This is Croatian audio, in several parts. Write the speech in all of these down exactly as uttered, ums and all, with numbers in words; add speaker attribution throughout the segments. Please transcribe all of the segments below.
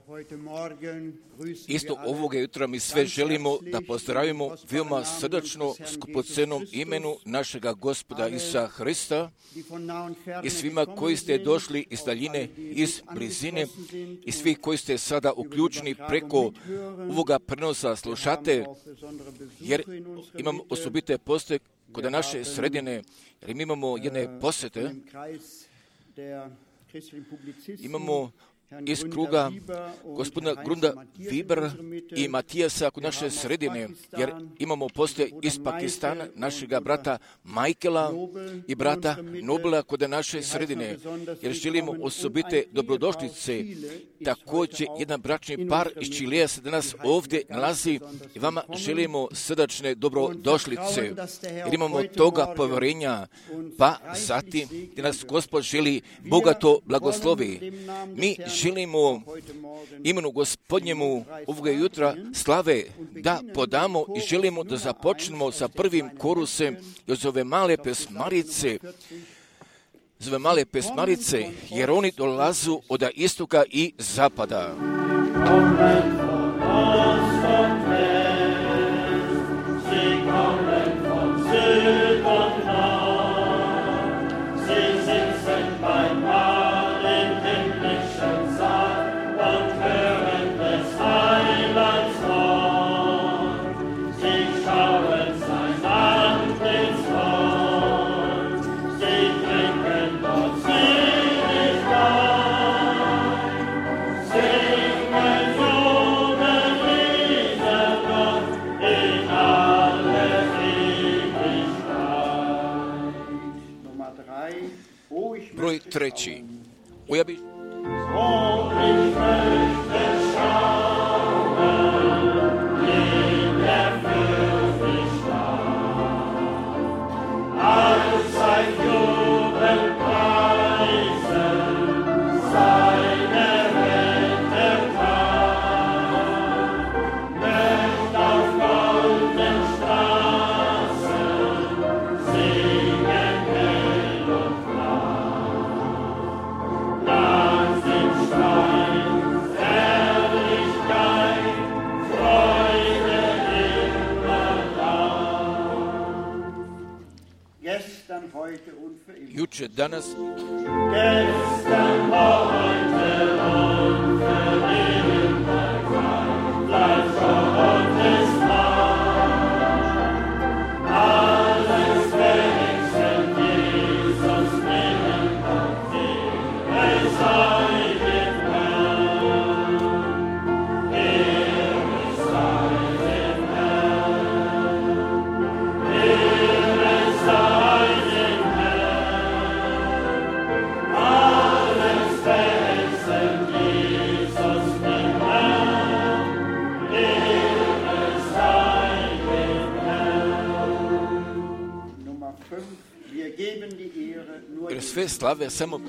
Speaker 1: Isto ovoga jutra mi sve želimo da pozdravimo veoma srdačno skupocenom imenu našega Gospoda Isusa Hrista i svima koji ste došli iz daljine, iz blizine i svi koji ste sada uključeni preko ovoga prenosa slušate, jer imam osobite postoje kod naše sredine, jer mi imamo jedne posjete, imamo iz kruga gospodina Grunda Vibera i Matijasa kod naše sredine, jer imamo postoje iz Pakistana našega brata Michaela i brata Nobela kod naše sredine, jer želimo osobite dobrodošlice. Također jedan bračni par iz Čilija se danas ovdje nalazi i vama želimo srdačne dobrodošlice, jer imamo toga povjerenja, pa zatim gdje nas Gospod želi bogato blagoslovi. Mi želimo imenu Gospodnjemu ovoga jutra slave da podamo i želimo da započnemo sa prvim korusem iz ove male pesmarice, iz ove male pesmarice, jer oni dolazu od istoka i zapada. Broj treći. Ujabi. Juče, danas, jer sve slave samo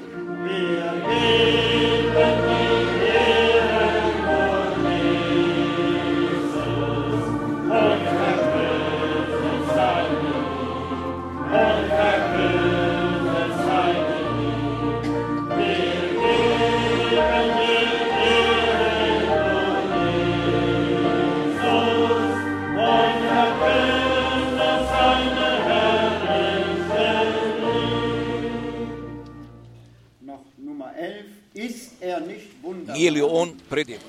Speaker 1: nije li on predivan?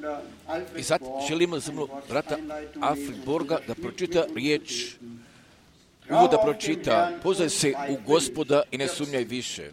Speaker 1: I sad želimo samo brata Alfred Borga da pročita riječ uvod da pročita, poznaj se u Gospoda i ne sumnjaj više.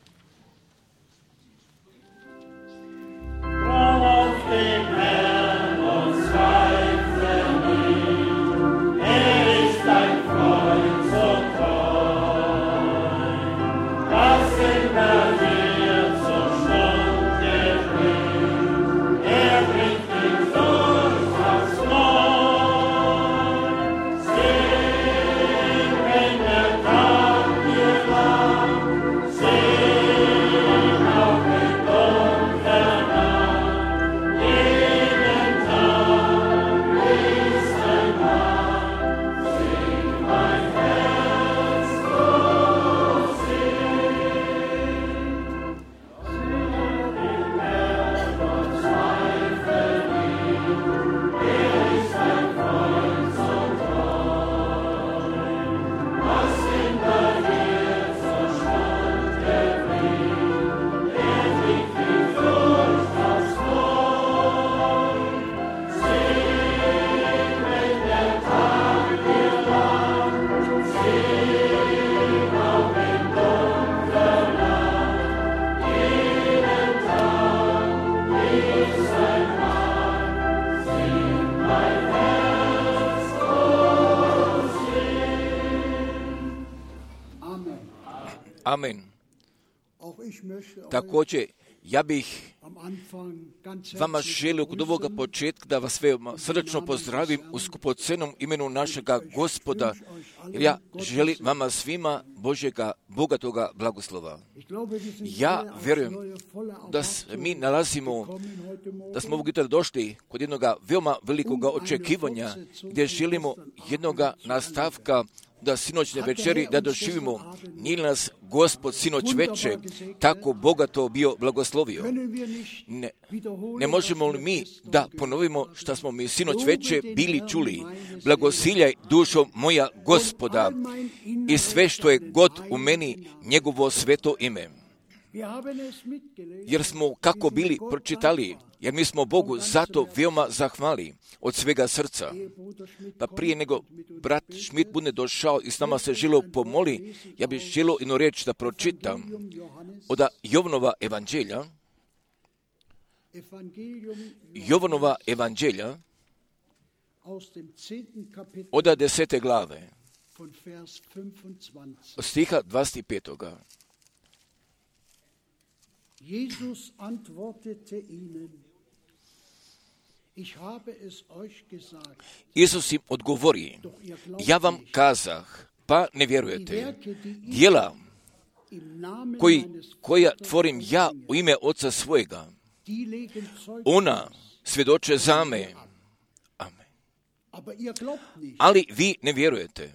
Speaker 1: Amen. Također, ja bih vama želio kod ovoga početka da vas veoma srdačno pozdravim u skupocenom imenu našega Gospoda, jer ja želim vama svima Božjega bogatoga blagoslova. Ja vjerujem da mi nalazimo, da smo ovog jutra došli kod jednog veoma velikoga očekivanja, gdje želimo jednoga nastavka da sinoćne večeri da doživimo. Nije nas Gospod sinoć veče tako bogato bio blagoslovio. Ne, ne možemo li mi da ponovimo što smo mi sinoć veče bili čuli? Blagosiljaj dušo moja Gospoda i sve što je god u meni njegovo sveto ime. Jer smo kako bili pročitali, jer mi smo Bogu zato veoma zahvali od svega srca. Pa prije nego brat Schmidt bude došao i s nama se želio pomoli, ja bih želio jednu riječ da pročitam od Jovanova evanđelja, Jovanova evanđelja od desete glave, od stiha dvadeset pet.
Speaker 2: Jesus antwortete ihnen, ich habe es euch gesagt.
Speaker 1: Isus im odgovori, ja vam kazah, pa ne vjerujete. Djela koji, koja tvorim ja u ime Oca svojega, ona svjedoče za me. Amen. Ali vi ne vjerujete,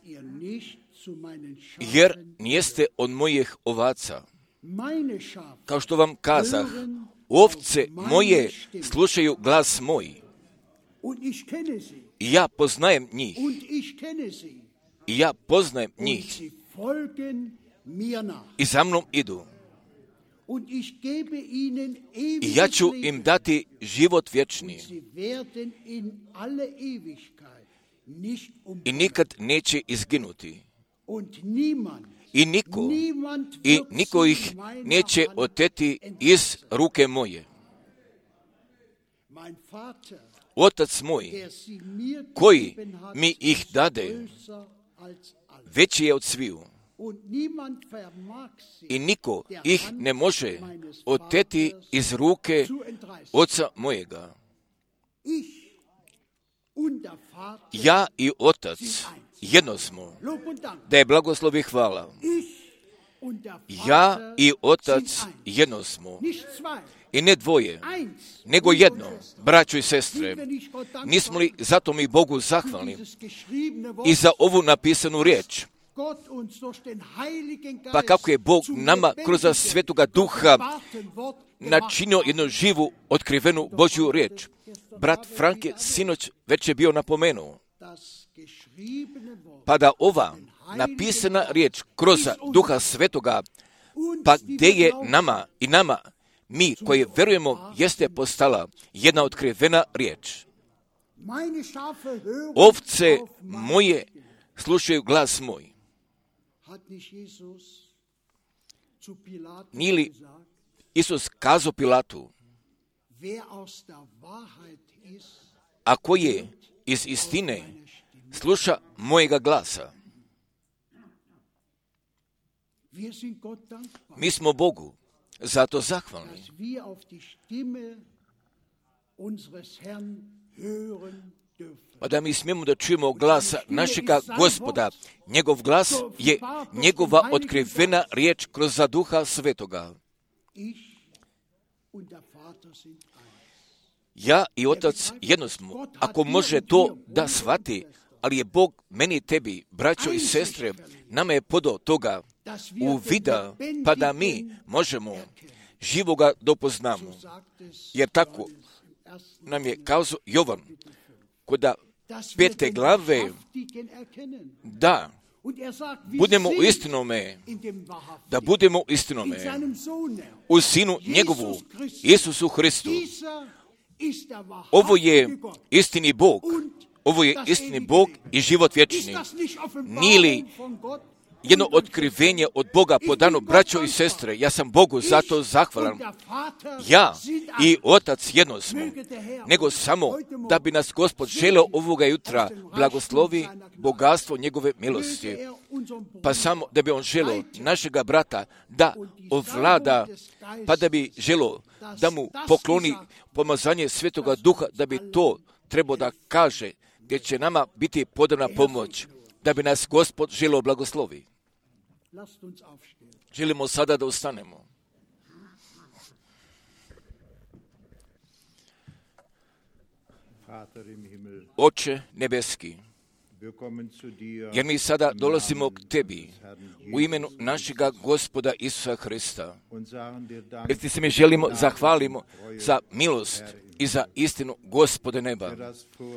Speaker 1: jer nijeste od mojih ovaca. Kao što vam kazah, ovce moje slušaju glas moj. I ja poznajem njih. I ja poznajem njih. I za mnom idu. I ja ću im dati život vječni. I nikad neće izginuti. I niko, i niko ih neće oteti iz ruke moje. Otac moj, koji mi ih dade, veći je od sviju. I niko ih ne može oteti iz ruke Oca mojega. Ja i Otac jedno smo, da je blagoslov i hvala. Ja i Otac jedno smo. I ne dvoje, nego jedno, braćo i sestre. Nismo li zato mi Bogu zahvalni i za ovu napisanu riječ? Pa kako je Bog nama kroz Svetoga Duha načinio jednu živu, otkrivenu Božju riječ. Brat Frank je sinoć već je bio napomenuo. Pa da ova napisana riječ kroz Duha Svetoga, pa gdje je nama i nama, mi koji vjerujemo, jeste postala jedna otkrivena riječ. Ovce moje slušaju glas moj. Nije li Isus kazao Pilatu, a ko je iz istine, sluša mojega glasa. Mi smo Bogu zato zahvalni pa da mi smijemo da čujemo glasa našega Gospoda. Njegov glas je njegova otkrivena riječ kroz Duha Svetoga. Ja i Otac jedno smo, ako može to da shvati, ali je Bog meni i tebi, braćo i sestre, nama je podao toga uvida, pa da mi možemo živoga dopoznamo. Jer tako nam je kazao Jovan, koda pete glave, da budemo u istinome, da budemo u istinome, u Sinu njegovu, Isusu Hristu. Ovo je istini Bog, ovo je istini Bog i život vječni. Nije li jedno otkrivenje od Boga podano, braćo i sestre? Ja sam Bogu zato zahvalan. Ja i Otac jedno smo, nego samo da bi nas Gospod želeo ovoga jutra blagoslovi bogatstvo njegove milosti. Pa samo da bi on želeo našega brata da ovlada, pa da bi želeo da mu pokloni pomazanje Svetoga Duha, da bi to trebao da kaže, gdje će nama biti podana pomoć, da bi nas Gospod želeo blagoslovi. Želimo sada da ustanemo. Oče nebeski, jer mi sada dolazimo k tebi u imenu našega Gospoda Isusa Hrista. Jer ti se mi želimo, zahvalimo za milost i za istinu Gospode neba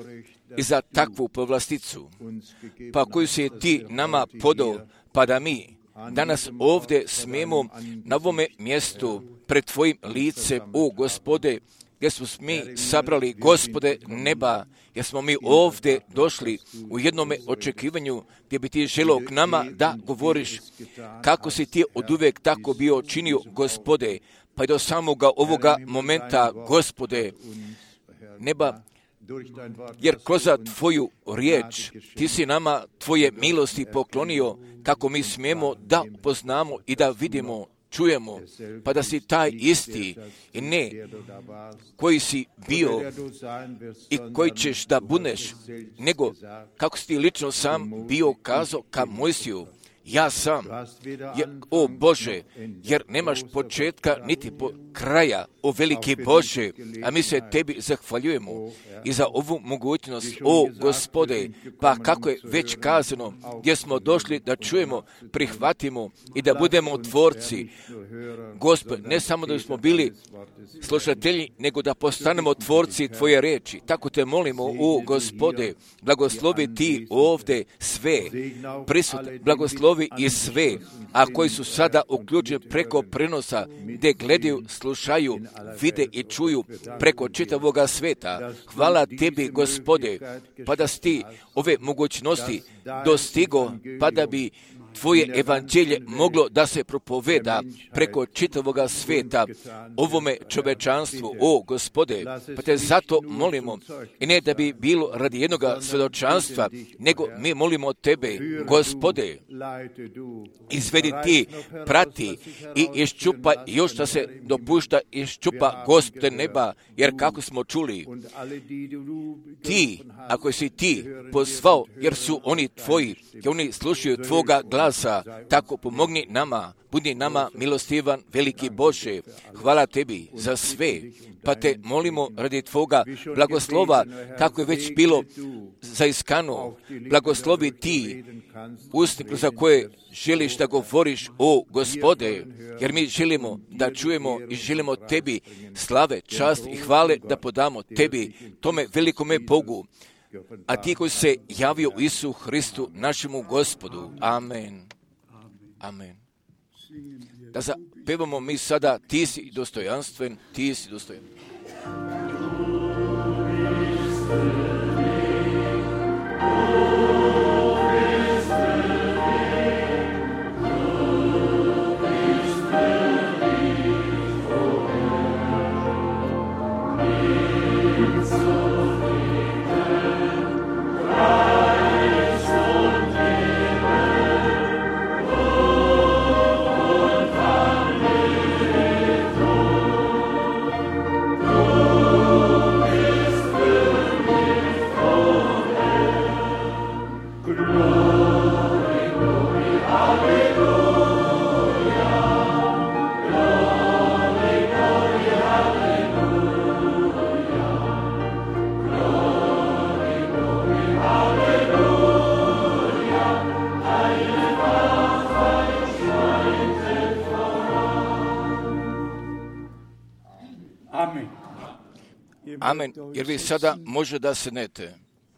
Speaker 1: i za takvu povlasticu, pa koju si ti nama podao, pa da mi danas ovdje smijemo na ovome mjestu pred tvojim licem, o Gospode, gdje smo mi sabrali, Gospode neba, jer smo mi ovdje došli u jednome očekivanju gdje bi ti želeo k nama da govoriš kako si ti oduvijek tako bio činio, Gospode, pa i do samoga ovoga momenta, Gospode neba, jer kroz tvoju riječ ti si nama tvoje milosti poklonio kako mi smijemo da poznamo i da vidimo, čujemo, pa da si taj isti i ne koji si bio i koji ćeš da budeš, nego kako si ti lično sam bio kazao ka Mojsiju, ja sam, jer, o Bože, jer nemaš početka niti po kraja, o veliki Bože, a mi se tebi zahvaljujemo i za ovu mogućnost, o Gospode, pa kako je već kazano, gdje smo došli da čujemo, prihvatimo i da budemo tvorci. Gospod, ne samo da smo bili slušatelji, nego da postanemo tvorci tvoje reči. Tako te molimo, o Gospode, blagoslovi ti ovdje sve prisutne, blagoslovi i sve, a koji su sada uključeni preko prenosa, gdje gledaju, slušaju, vide i čuju preko čitavoga sveta. Hvala tebi, Gospode, pa da si ti ove mogućnosti dostigo, pa da bi tvoje evanđelje moglo da se propoveda preko čitavoga sveta ovome čovečanstvu, o Gospode, pa te zato molimo, i ne da bi bilo radi jednoga svjedočanstva, nego mi molimo tebe, Gospode, izvedi ti, prati i iščupa još da se dopušta iščupa, Gospode neba, jer kako smo čuli, ti, ako si ti pozvao, jer su oni tvoji, jer oni slušaju tvoga glasa, tako pomogni nama, budi nama milostivan, veliki Bože. Hvala tebi za sve, pa te molimo radi tvoga blagoslova, kako je već bilo zaiskano, blagoslovi ti usti za koje želiš da govoriš, o Gospode, jer mi želimo da čujemo i želimo tebi slave, čast i hvale da podamo tebi, tome velikome Bogu, a ti koji se javio u Isu Hristu, našemu Gospodu. Amen. Amen. Da zapevamo mi sada, ti si dostojanstven, ti si dostojan.
Speaker 3: Oh,
Speaker 1: Amen, jer vi sada može da sednete.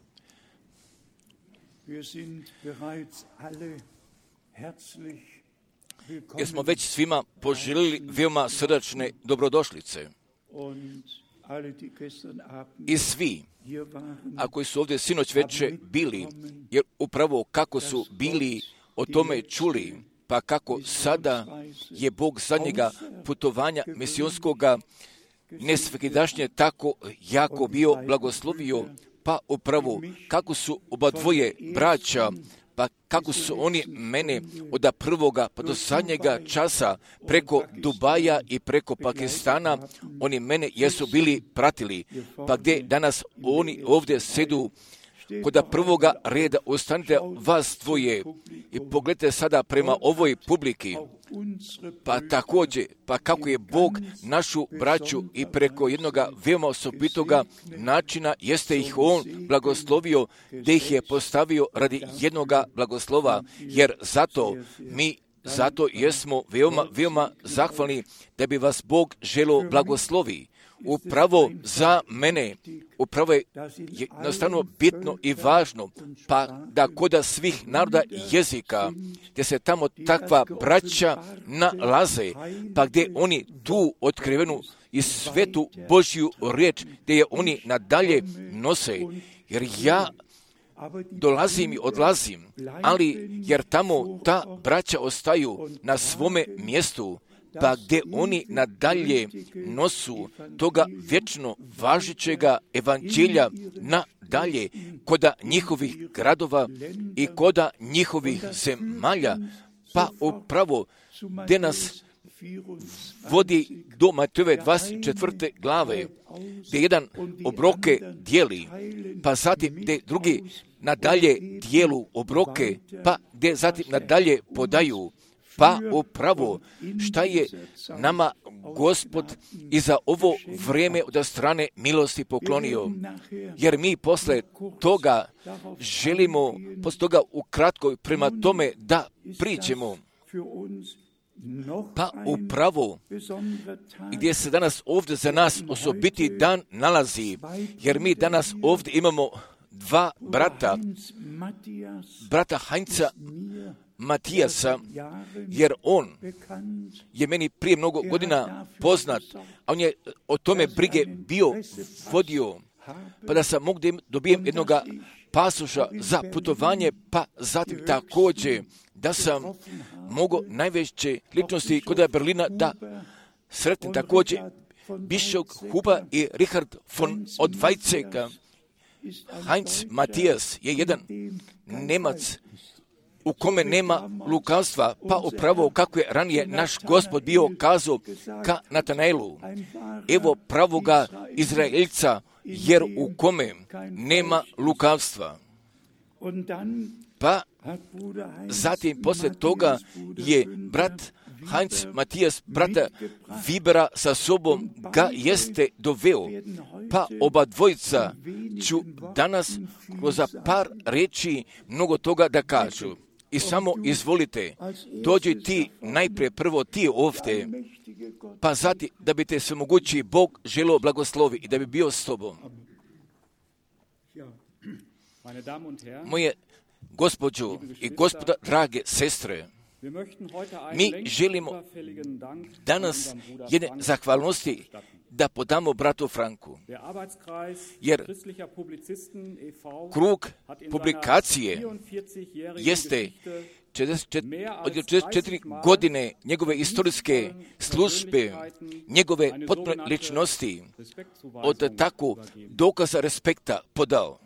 Speaker 1: Jer smo već svima poželjeli veoma srdačne dobrodošlice. I svi, a koji su ovdje sinoć veče bili, jer upravo kako su bili o tome čuli, pa kako sada je Bog zadnjega putovanja misionskoga nesvakidašnje tako jako bio blagoslovio, pa upravo kako su oba dvoje braća, pa kako su oni mene od prvoga pa do zadnjega časa preko Dubaja i preko Pakistana, oni mene jesu bili pratili, pa gdje danas oni ovdje sedu kod prvoga reda, ostanite vas dvoje i pogledajte sada prema ovoj publiki, pa također, pa kako je Bog našu braću i preko jednoga veoma osobitoga načina jeste ih On blagoslovio, gdje ih je postavio radi jednoga blagoslova, jer zato mi zato jesmo veoma, veoma zahvalni da bi vas Bog želo blagoslovi. Upravo za mene, upravo je jednostavno bitno i važno, pa da koda svih naroda jezika, gdje se tamo takva braća nalaze, pa gdje oni tu otkrivenu i svetu Božju riječ, gdje je oni nadalje nose, jer ja dolazim i odlazim, ali jer tamo ta braća ostaju na svome mjestu, pa gdje oni nadalje nosu toga vječno važećega evanđelja nadalje koda njihovih gradova i koda njihovih zemalja, pa upravo gdje nas vodi do Matejove dvadeset četvrte glave, gdje jedan obroke dijeli, pa zatim gdje drugi nadalje dijelu obroke, pa gdje zatim nadalje podaju, pa upravo šta je nama Gospod i za ovo vrijeme od strane milosti poklonio. Jer mi posle toga želimo, posle toga ukratko prema tome da pričemo. Pa upravo gdje se danas ovdje za nas osobiti dan nalazi, jer mi danas ovdje imamo dva brata, brata Heinza Matijasa, jer on je meni prije mnogo godina poznat, a on je o tome brige bio vodio, pa da sam mogu da dobijem jednog pasoša za putovanje, pa zatim također da sam mogu najveće ličnosti kod Berlina da sretnem također Bischof Huber i Richard von od Weizsäcker. Heinz Matijas je jedan Nemac u kome nema lukavstva, pa upravo kako je ranije naš Gospod bio kazao ka Natanaelu, evo pravoga Izraelca, jer u kome nema lukavstva. Pa zatim poslije toga je brat Heinz Matijas, brata Webera sa sobom ga jeste doveo, pa oba dvojica ću danas kroz par reći mnogo toga da kažu. I samo izvolite, dođi ti najprije prvo ti ovdje, pa zatim da bi te svemogući Bog želio blagoslovi i da bi bio s tobom. Moje gospođo i gospoda, drage sestre, mi želimo danas jedne zahvalnosti da podamo bratu Franku, jer krug publikacije jeste od četrdeset četiri godine njegove istorijske službe, njegove potpune ličnosti, od takvu dokaza respekta podao.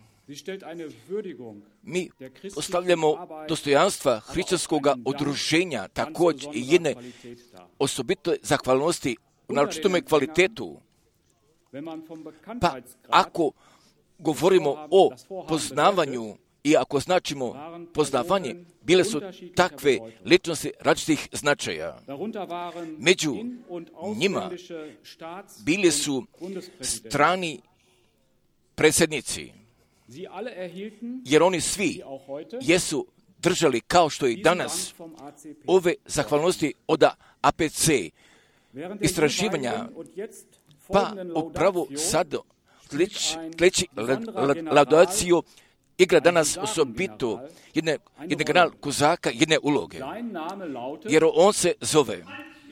Speaker 1: Mi postavljamo dostojanstva hrišćanskog udruženja, također i jedne osobite zahvalnosti u naročitome kvalitetu. Pa ako govorimo o poznavanju i ako značimo poznavanje, bile su takve ličnosti različitih značaja. Među njima bili su strani predsjednici, jer oni svi jesu držali, kao što i danas, ove zahvalnosti od A P C istraživanja, pa upravo sad Sljedeći laudaciju igra danas osobitu jedne, jedne kanal Kozaka, jedne uloge. Jer on se zove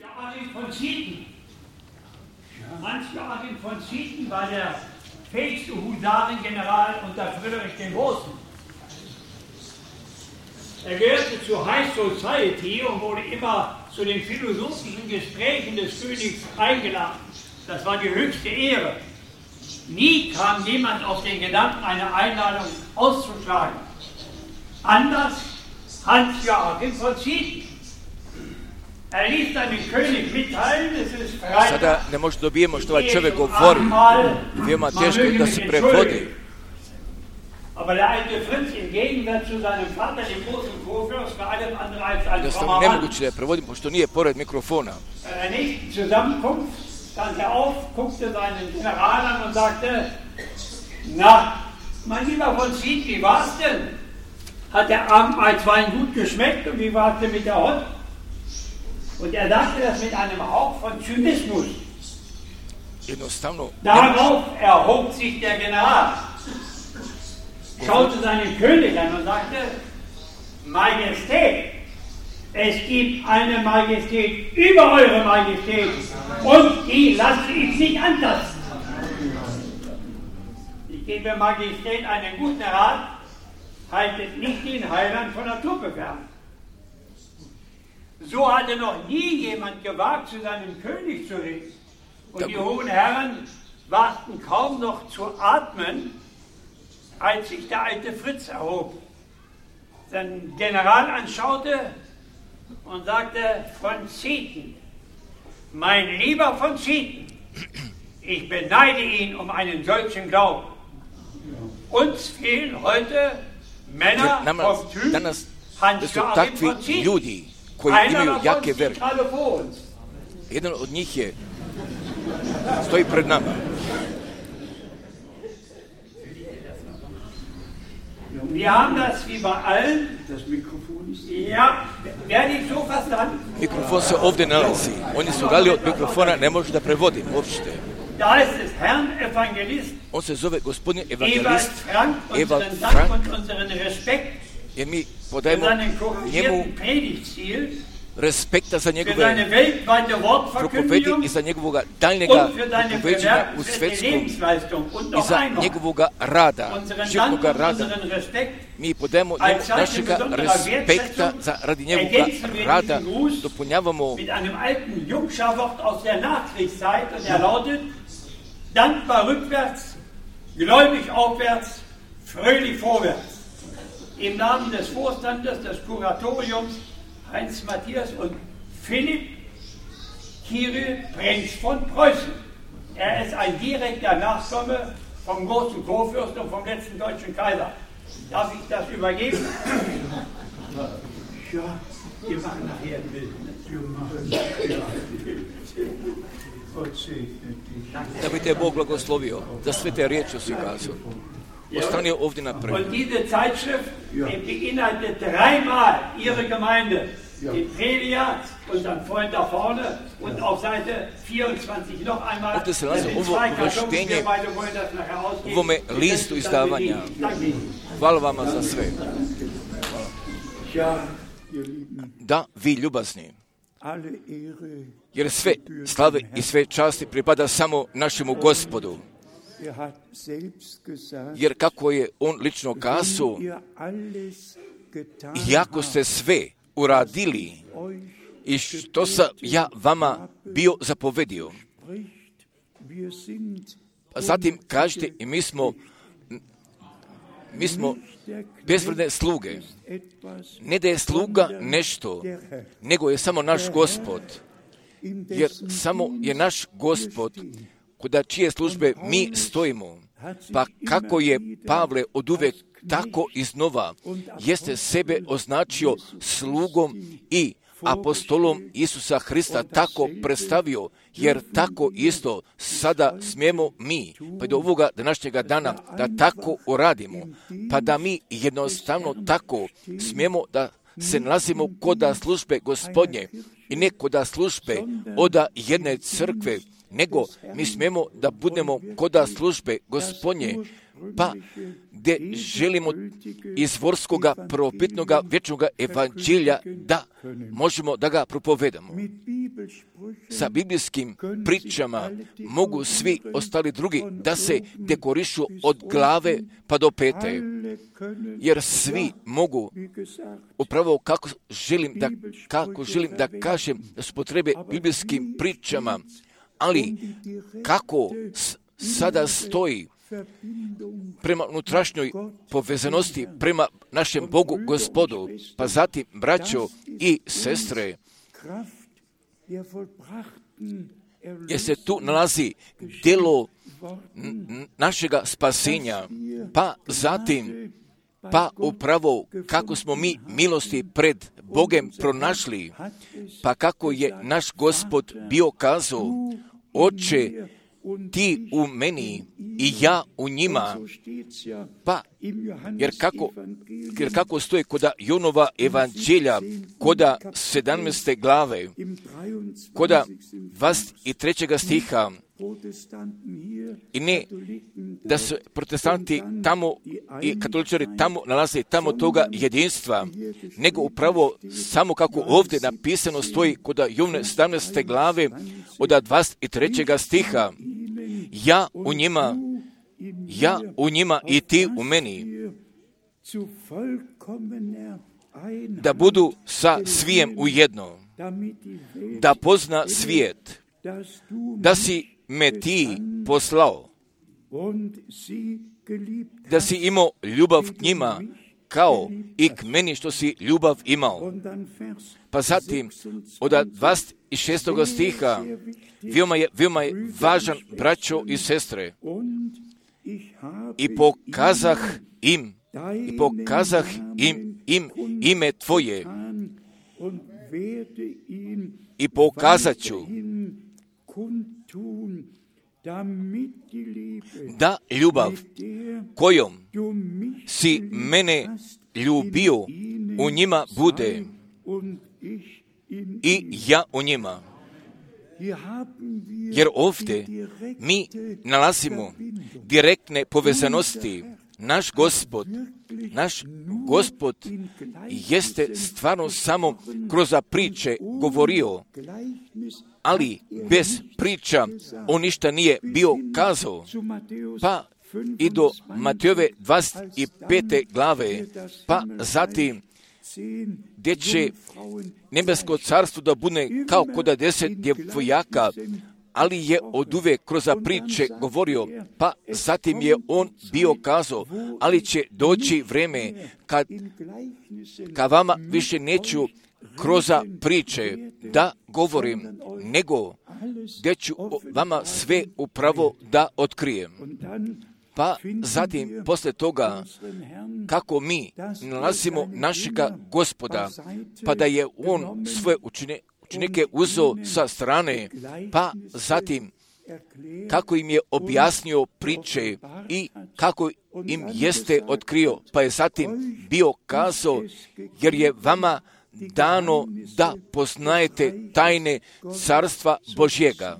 Speaker 3: Hans-Joachim von Zieten war der fähigste Husarengeneral unter Friedrich dem Großen. Er gehörte zur High Society und wurde immer zu den philosophischen Gesprächen des Königs eingeladen. Das war die höchste Ehre. Nie kam jemand auf den Gedanken, eine Einladung auszuschlagen. Anders Hans-Joachim von Zieten. Er ließ seinen König mitteilen, es ist Freitag.
Speaker 1: Sada ne možda dobijemo što ovaj čovjek govori. Veoma teško da se prevodi.
Speaker 3: Aber der alte Prinz im Gegensatz zu seinem Vater, dem großen Kurfürst, war alles andere als ein
Speaker 1: Da
Speaker 3: frommer
Speaker 1: sam
Speaker 3: Mann.
Speaker 1: nemoguće da je prevodim, pošto nije pored mikrofona.
Speaker 3: Bei der nächsten Zusammenkunft stand er auf, guckte seinen General an und sagte, na, mein lieber von Zieten, wie war's denn? Hat der Abendmahlswein gut geschmeckt und wie war's denn mit der Hund? Und er sagte das mit einem Hauch von Zynismus.
Speaker 1: Jednostavno,
Speaker 3: Darauf erhob sich der General, schaute seinen König an und sagte, Majestät, es gibt eine Majestät über eure Majestät und die lasse ich nicht antasten. Ich gebe Majestät einen guten Rat, haltet nicht den Heiland von der Truppe fern. So hatte noch nie jemand gewagt, zu seinem König zu reden. Und die hohen Herren wagten kaum noch zu atmen, als sich der alte Fritz erhob, seinen General anschaute und sagte, von Zieten, mein lieber von Zieten, ich beneide ihn um einen solchen Glauben. Uns fehlen heute Männer vom Typ Hans-Joachim von Zieten.
Speaker 1: koji imaju jake vere. Jedan od njih je, stoji pred nama.
Speaker 3: Wir haben das wie bei allen. Das Mikrofon ist. Ja, werde ich so verstanden.
Speaker 1: Mikrofon se ovdje nalazi. Oni su dali od mikrofona, ne može da prevodim uopšte.
Speaker 3: Da ist es Herrn Evangelist.
Speaker 1: On se zove gospodin evangelist
Speaker 3: Ewald Frank und unseren Respekt.
Speaker 1: Jer mi podajemo njemu respekta za njegove propovedi i za njegovog daljnjega propoveđenja u svetskom i za njegovog rada, životnog rada. Mi podajemo njemu našega respekta za radi njegovog rada, dopunjavamo
Speaker 3: dankbar rückwärts, gläubig aufwärts, fröhlich vorwärts. Im Namen des Vorstandes, des Kuratoriums, Heinz Matthias und Philipp Kirill Prinz von Preußen. Er ist ein direkter Nachkomme vom großen Kurfürsten und vom letzten deutschen Kaiser. Darf ich das übergeben? Ja, wir machen nachher ein Bild.
Speaker 1: Da bi te Bog blagoslovio za sve te riječi si kazao. Ostani ovdje napred.
Speaker 3: Und diese Zeitschrift beinhaltet dreimal ihre Gemeinde. Die Predia und dann vorhin da vorne und auf Seite vierundzwanzig noch einmal.
Speaker 1: Ovdje se nalazi ovo uvrštenje u ovome listu izdavanja. Hvala vama za sve. Da, vi ljubazni. Jer sve slave i sve časti pripada samo našemu Gospodu. Jer kako je on lično kazao, iako ste sve uradili i što sam ja vama bio zapovedio. Zatim kažete i mi smo mi smo bezvredne sluge. Ne da je sluga nešto, nego je samo naš Gospod. Jer samo je naš Gospod kod čije službe mi stojimo. Pa kako je Pavle oduvek tako iznova jeste sebe označio slugom i apostolom Isusa Hrista tako predstavio, jer tako isto sada smijemo mi, pa do ovoga današnjega dana, da tako uradimo, pa da mi jednostavno tako smijemo da se nalazimo koda službe Gospodnje i ne koda službe oda jedne crkve, nego mi smijemo da budemo koda službe Gospodnje, pa gdje želimo izvorskoga, prvobitnoga, vječnoga evanđelja da možemo da ga propovedamo. Sa biblijskim pričama mogu svi ostali drugi da se dekorišu od glave pa do pete, jer svi mogu upravo kako želim da, kako želim da kažem da su potrebe biblijskim pričama, ali kako sada stoji prema unutrašnjoj povezanosti, prema našem Bogu Gospodu, pa zatim, braćo i sestre, jer se tu nalazi djelo našega spasenja, pa zatim, pa upravo kako smo mi milosti pred Bogem pronašli, pa kako je naš Gospod bio kazao, Oče, ti u meni i ja u njima, pa jer kako, jer kako stoji koda Jonova evanđelja, koda sedamnaeste glave, koda dvadeset trećega stiha, i ne da se protestanti tamo i katoličari tamo nalaze tamo toga jedinstva, nego upravo samo kako ovdje napisano stoji koda Jovne sedamnaeste glave od dvadeset trećega stiha, ja u njima, ja u njima i ti u meni, da budu sa svijem ujedno, da pozna svijet, da si me ti poslao, da si imao ljubav k njima, kao i k meni što si ljubav imao. Pa zatim, od dvadeset šestog stiha, veoma je, veoma je važan, braćo i sestre, i pokazah im, i pokazah im, im ime tvoje, i pokazat ću da ljubav kojom si mene ljubio u njima bude i ja u njima. Jer ovdje mi nalazimo direktne povezanosti. Naš Gospod, naš Gospod jeste stvarno samo kroz priče govorio, ali bez priča on ništa nije bio kazao. Pa i do Matejove dvadeset pete glave, pa zatim gdje će nebesko carstvo da bude kao koda deset djevojaka, ali je oduvek kroz priče govorio, pa zatim je on bio kazao, ali će doći vreme kad, kad vama više neću kroz priče da govorim, nego gdje ću vama sve upravo da otkrijem. Pa zatim, posle toga, kako mi nalazimo našega Gospoda, pa da je on svoje učine, učenike uzeo sa strane, pa zatim, kako im je objasnio priče i kako im jeste otkrio, pa je zatim bio kazao, jer je vama dano da poznajete tajne carstva Božjega.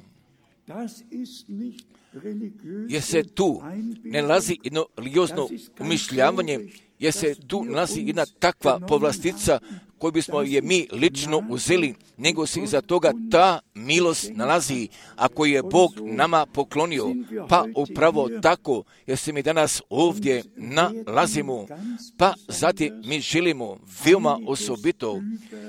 Speaker 1: Jer se tu ne nalazi jedno religiozno umišljavanje, jer se tu nalazi jedna takva povlastica koju bismo je mi lično uzeli, nego se iza toga ta milost nalazi, a koju je Bog nama poklonio. Pa upravo tako, jer se mi danas ovdje nalazimo, pa zatim mi želimo veoma osobito,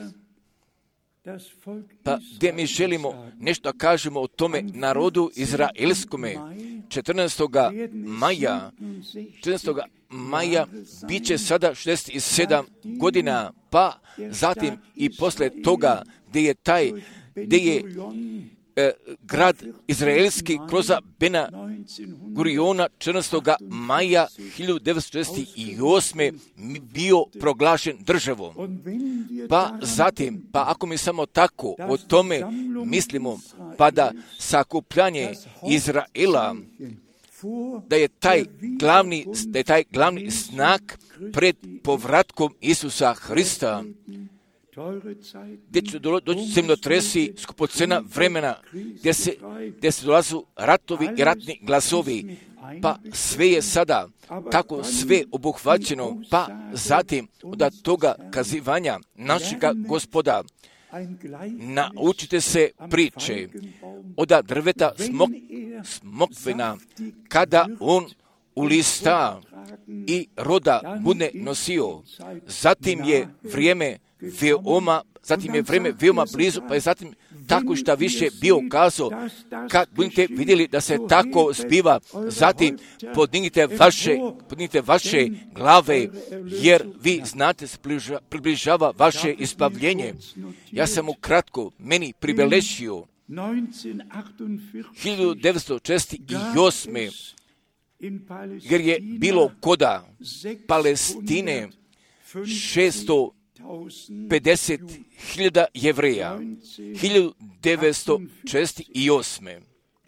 Speaker 1: pa gdje mi želimo nešto kažemo o tome narodu izraelskome. četrnaestog maja, četrnaestog maja bit će sada šezdeset sedam godina, pa zatim i posle toga gdje je taj, gdje je e, grad izraelski kroz Bena Guriona četrnaestog maja hiljadu devetsto šezdeset osme bio proglašen državom. Pa zatim, pa ako mi samo tako o tome mislimo, pa da sakupljanje Izraela, da je taj glavni, da je taj glavni znak pred povratkom Isusa Hrista, gdje će doći zemljotresi, skupocena vremena, gdje se, gdje se dolazu ratovi i ratni glasovi, pa sve je sada tako sve obuhvaćeno, pa zatim od toga kazivanja našega Gospoda naučite se priče od drveta smok, smokvina, kada on ulista i roda bude nosio. Zatim je vrijeme veoma, zatim je vrijeme veoma blizu, pa je zatim tako šta više bio kazao, kad budete vidjeli da se tako zbiva, zatim podignite vaše, podignite vaše glave, jer vi znate se približava vaše ispavljenje. Ja sam ukratko meni pribeležio hiljadu devetsto četrdeset osme jer je bilo koda Palestine šesto pedeset hiljada Jevreja, hiljadu devetsto četrdeset osme.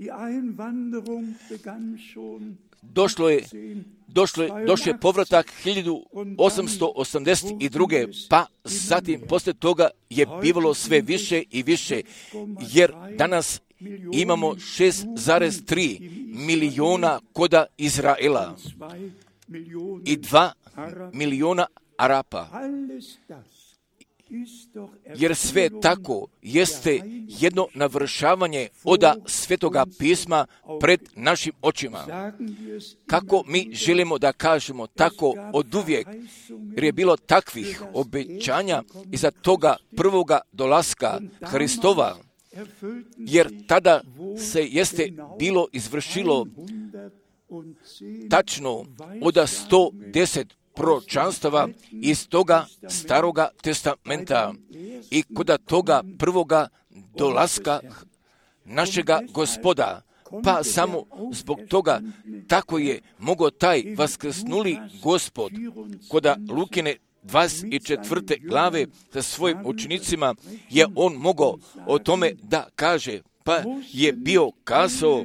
Speaker 1: Došlo je, došlo je, došlo je povratak hiljadu osamsto osamdeset druge. pa zatim poslije toga je bivalo sve više i više, jer danas imamo šest zarez tri milijuna koda Izraela i dva milijuna Arapa. Jer sve tako jeste jedno navršavanje oda Svetoga pisma pred našim očima. Kako mi želimo da kažemo tako od uvijek, jer je bilo takvih obećanja iza toga prvoga dolaska Hristova, jer tada se jeste bilo izvršilo tačno od sto deset proročanstava iz toga staroga testamenta i kod toga prvoga dolaska našega Gospoda. Pa samo zbog toga tako je mogao taj vaskrsnuli Gospod kod Lukine dvadeset četvrte glave sa svojim učenicima je on mogao o tome da kaže, pa je bio kazao,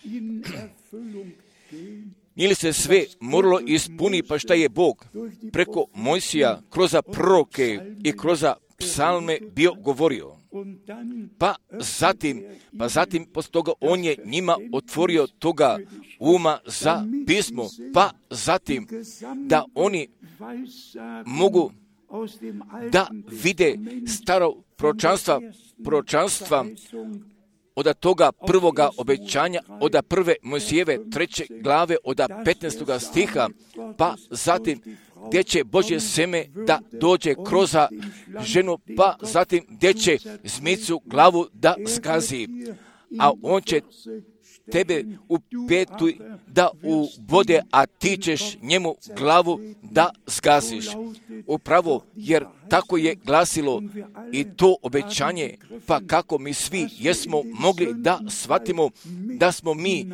Speaker 1: nije li se sve moralo ispuni, pa šta je Bog preko Mojsija kroz proroke i kroz psalme bio govorio. Pa zatim, pa zatim poslije toga on je njima otvorio toga uma za pismo, pa zatim da oni mogu da vide staro proročanstva, proročanstva od toga prvoga obećanja, od prve Mojsijeve treće glave, od petnaestoga stiha, pa zatim gdje će Božje seme da dođe kroz ženu, pa zatim gdje će zmicu glavu da zgazi, a on će tebe u petu da ubode, a ti ćeš njemu glavu da zgaziš. Upravo, jer tako je glasilo i to obećanje, pa kako mi svi jesmo mogli da shvatimo da smo mi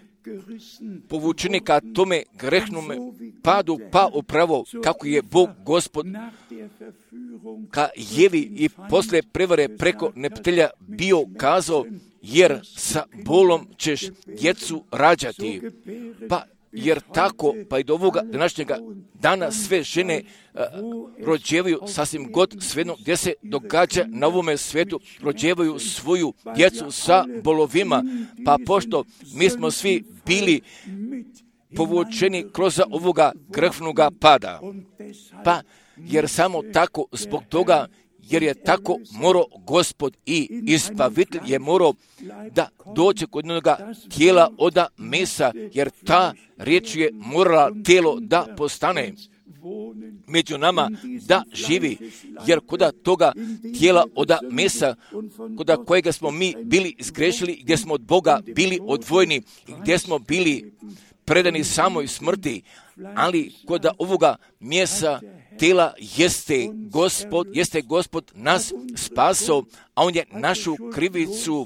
Speaker 1: povučeni ka tome grehnome padu, pa upravo kako je Bog Gospod ka Jevi i posle prevare preko neptelja bio kazao, jer sa bolom ćeš djecu rađati. Pa jer tako, pa i do ovoga današnjega dana sve žene uh, rođevaju sasvim god svejedno gdje se događa na ovome svijetu, rođevaju svoju djecu sa bolovima, pa pošto mi smo svi bili povučeni kroz ovoga grehnoga pada, pa jer samo tako zbog toga, jer je tako morao Gospod i Izbavitelj je morao da dođe kod jednoga tijela od mesa, jer ta riječ je morala tijelo da postane među nama, da živi, jer kod toga tijela od mesa, kod kojega smo mi bili zgrešili, gdje smo od Boga bili odvojeni, gdje smo bili predani samoj smrti, ali kod ovoga mjesa tijela jeste Gospod, jeste Gospod nas spasao, a on je našu krivicu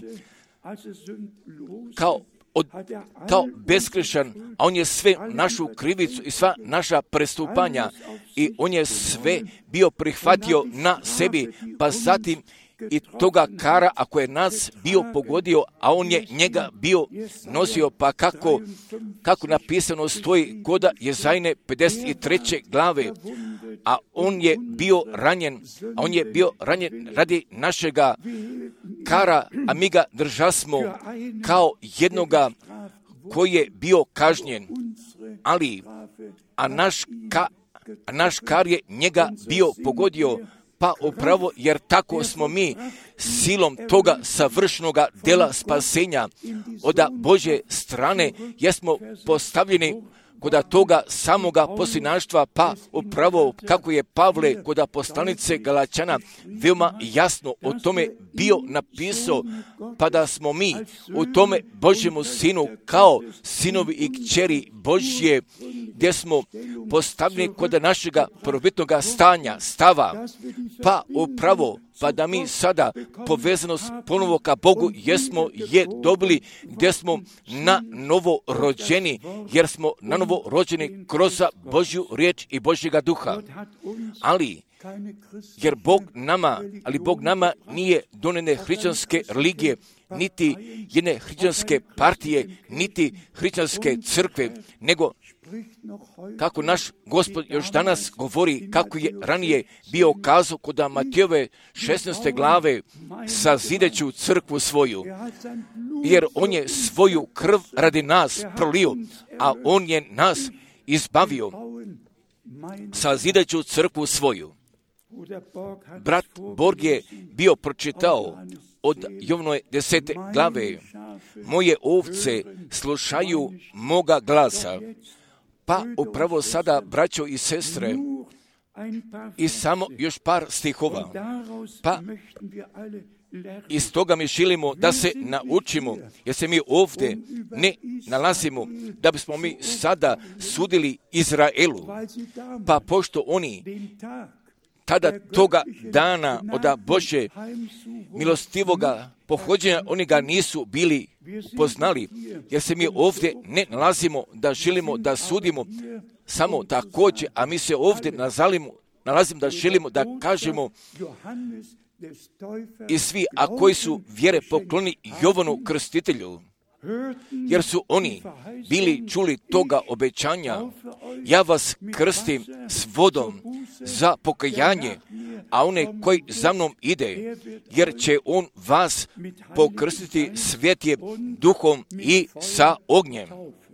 Speaker 1: kao, od, kao beskrešan, a on je sve našu krivicu i sva naša prestupanja i on je sve bio prihvatio na sebi, pa zatim i toga kara ako je nas bio pogodio, a on je njega bio nosio, pa kako, kako napisano stoji koda Jezajne pedeset treće glave, a on je bio ranjen, a on je bio ranjen radi našega kara, a mi ga držasmo kao jednoga koji je bio kažnjen, ali a naš, ka, a naš kar je njega bio pogodio, pa upravo jer tako smo mi silom toga savršenoga dela spasenja od Božje strane jesmo postavljeni kod toga samoga posljednaštva, pa upravo kako je Pavle kod poslanice Galačana veoma jasno o tome bio napisao, pa da smo mi u tome Božjemu sinu kao sinovi i kćeri Božje, gdje smo postavljeni kod našega prvobitnoga stanja, stava, pa upravo pa da mi sada povezanost ponovo ka Bogu jesmo je dobili, gdje smo na novo rođeni, jer smo na novo rođeni kroz Božju riječ i Božjega duha. Ali jer Bog nama, ali Bog nama nije donene hrišćanske religije, niti jedne hrišćanske partije, niti hrišćanske crkve, nego kako naš Gospod još danas govori, kako je ranije bio kazao kod Matijove šesnaeste glave, sazideću crkvu svoju, jer on je svoju krv radi nas prolio, a on je nas izbavio, sazideću crkvu svoju. Brat Borg je bio pročitao od Jovnove desete glave, moje ovce slušaju moga glasa. Pa upravo sada, braćo i sestre, i samo još par stihova, pa iz toga mi želimo da se naučimo, jer se mi ovdje ne nalazimo da bismo mi sada sudili Izraelu, pa pošto oni tada toga dana od Božje milostivoga pohođenja oni ga nisu bili poznali, jer se mi ovdje ne nalazimo da želimo da sudimo samo također, a mi se ovdje nalazimo, nalazimo da želimo da kažemo i svi, a koji su vjere pokloni Jovanu Krstitelju, jer su oni bili čuli toga obećanja, ja vas krstim s vodom za pokajanje, a one koji za mnom ide, jer će on vas pokrstiti svjetjem duhom i sa ognjem.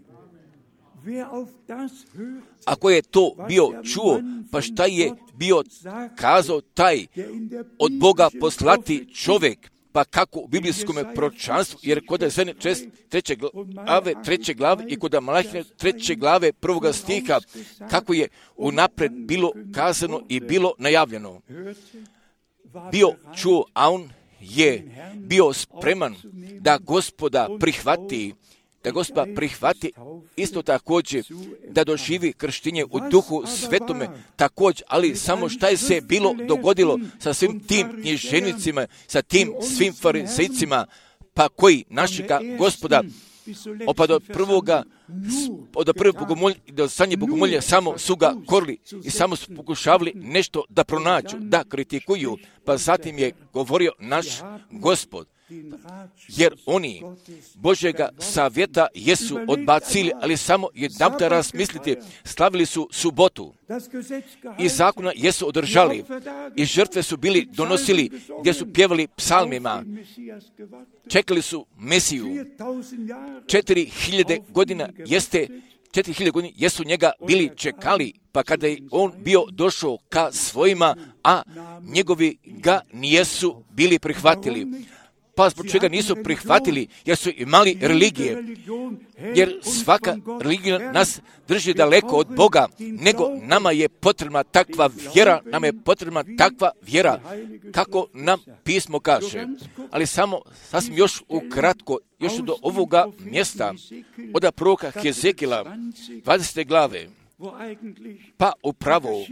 Speaker 1: Ako je to bio čuo, pa šta je bio kazao taj od Boga poslati čovjek, pa kako u biblijskom proročanstvu, jer kod Ezene treće glave, treće glave i kod Malahije treće glave prvoga stiha, kako je unapred bilo kazano i bilo najavljeno. Bio čuo, a on je bio spreman da Gospoda prihvati, da Gospoda prihvati isto također da doživi krštenje u duhu svetome također, ali samo šta je se bilo dogodilo sa svim tim književnicima, sa tim svim farizejcima, pa koji našega Gospoda opad od prvoga, od prvog bogomolja i do zadnje bogomolja samo su ga korili i samo su pokušavali nešto da pronađu, da kritikuju, pa zatim je govorio naš Gospod. Jer oni Božjega savjeta jesu odbacili, ali samo jedanput razmislite, slavili su subotu i zakona jesu održali i žrtve su bili donosili gdje su pjevali psalmima, čekali su Mesiju, četiri hiljade godina jeste, četiri hiljade godina jesu njega bili čekali, pa kada je on bio došao ka svojima, a njegovi ga nijesu bili prihvatili. Pa zbog čega nisu prihvatili, jer su imali religije, jer svaka religija nas drži daleko od Boga, nego nama je potrebna takva vjera, nam je potrebna takva vjera, kako nam pismo kaže. Ali samo sasvim još ukratko, još do ovoga mjesta, od proroka Hezekila, dvadesete glave, pa upravo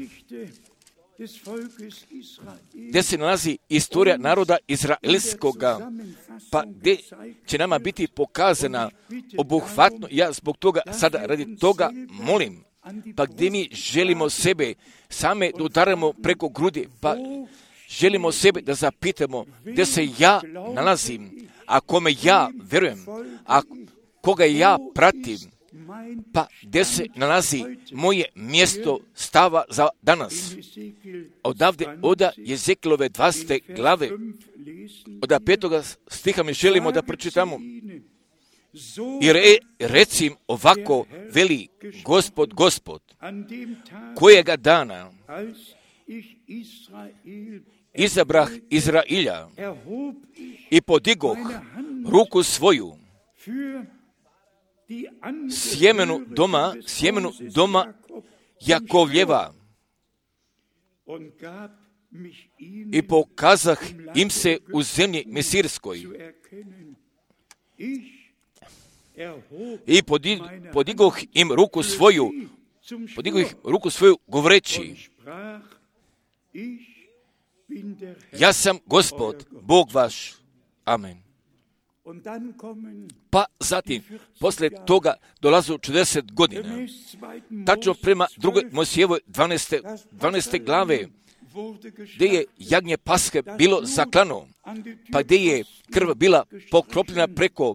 Speaker 1: gdje se nalazi istorija naroda izraelskoga, pa gdje će nama biti pokazana obuhvatno, ja zbog toga sada radi toga molim, pa gdje mi želimo sebe same da udaramo preko grudi, pa želimo sebe da zapitamo gdje se ja nalazim, a kome ja vjerujem, a koga ja pratim, pa gdje se nalazi moje mjesto stava za danas. Odavde, oda Jezekilove dvadesete glave, od petoga stiha mi želimo da pročitamo. I re, recim ovako veli Gospod, Gospod, kojega dana izabrah Izrailja i podigoh ruku svoju sjemenu doma, sjemenu doma Jakovljeva i pokazah im se u zemlji Misirskoj i podi, podigoh im ruku svoju, podigoh im ruku svoju govoreći, ja sam Gospod, Bog vaš. Amen. Pa zatim, poslije toga dolazu četrdeset godina. Tačno prema drugoj Mojsijevoj dvanaeste, dvanaeste glave, gdje je jagnje Paske bilo zaklano, pa gdje je krv bila pokropljena preko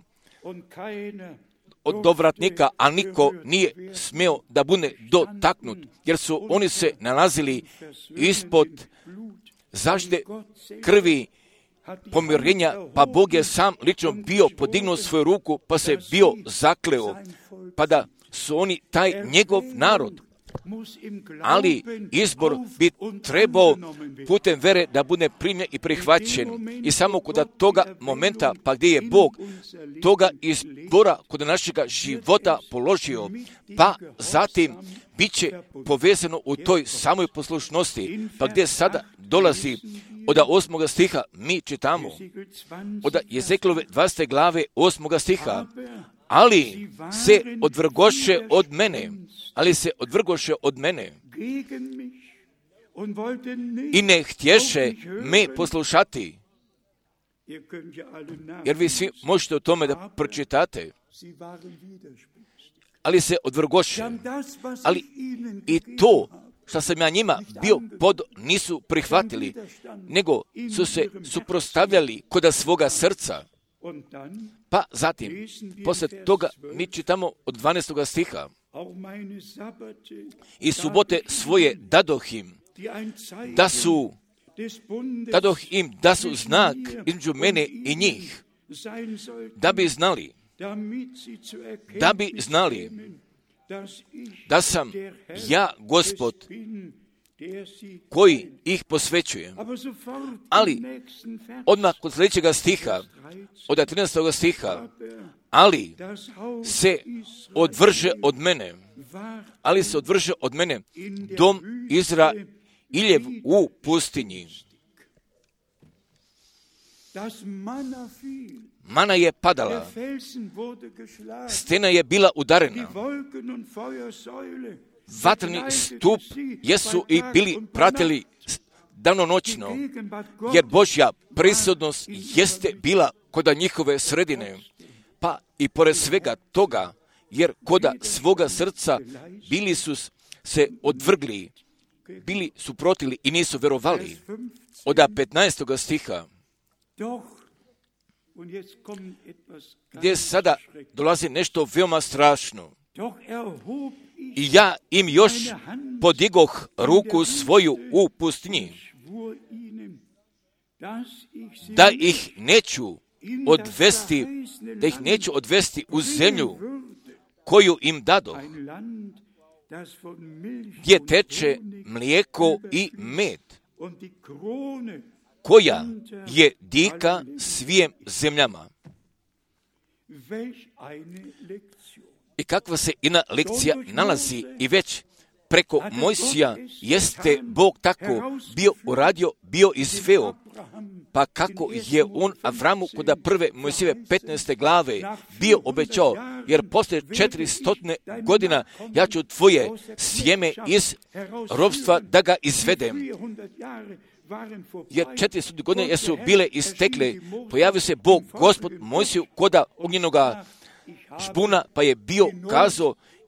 Speaker 1: od dovratnika, a niko nije smio da bude dotaknut, jer su oni se nalazili ispod zaštite krvi pomirenja, pa Bog je sam lično bio podignuo svoju ruku, pa se bio zakleo, pa da su oni taj njegov narod. Ali izbor bi trebao putem vere da bude primljen i prihvaćen. I samo kod toga momenta, pa gdje je Bog toga izbora kod našega života položio, pa zatim bit će povezano u toj samoj poslušnosti, pa gdje sada dolazi od osmoga stiha, mi čitamo od Jezekilove dvadesete glave osmoga stiha, ali se odvrgoše od mene, ali se odvrgoše od mene i ne htješe me poslušati. Jer vi svi možete o tome da pročitate. Ali se odvrgoše. Ali i to što sam ja njima bio pod, nisu prihvatili, nego su se suprotstavljali kod svoga srca. Pa zatim, poslije toga mi čitamo od dvanaestoga stiha. I subote svoje dadoh im, da su, dadoh im da su znak između mene i njih, da bi znali, da bi znali da sam ja Gospod koji ih posvećuje. Ali odmah kod sljedećega stiha, od trinaestoga stiha, ali se odvrže od mene, ali se odvrže od mene dom Izrailjev u pustinji. Mana je padala, stena je bila udarena, vatreni stup jesu i bili pratili danonoćno, jer Božja prisutnost jeste bila koda njihove sredine, pa i pored svega toga, jer koda svoga srca bili su se odvrgli, bili su protili i nisu verovali. Od petnaestoga stiha, gdje sada dolazi nešto veoma strašno. I ja im još podigoh ruku svoju u pustinji, da ih neću odvesti, da ih neću odvesti u zemlju koju im dadoh, gdje teče mlijeko i med, koja je dika svim zemljama. I kakva se ina lekcija nalazi i već preko Mojsija jeste Bog tako bio uradio, bio izveo, pa kako je on Avramu kod prve Mojsijeve petnaeste glave bio obećao, jer poslije četiristotina godina ja ću tvoje sjeme iz robstva da ga izvedem. Jer četiristo godine jesu bile istekle, pojavio se Bog, Gospod Mojsiju koda ognjenoga špuna, pa je bio kazao,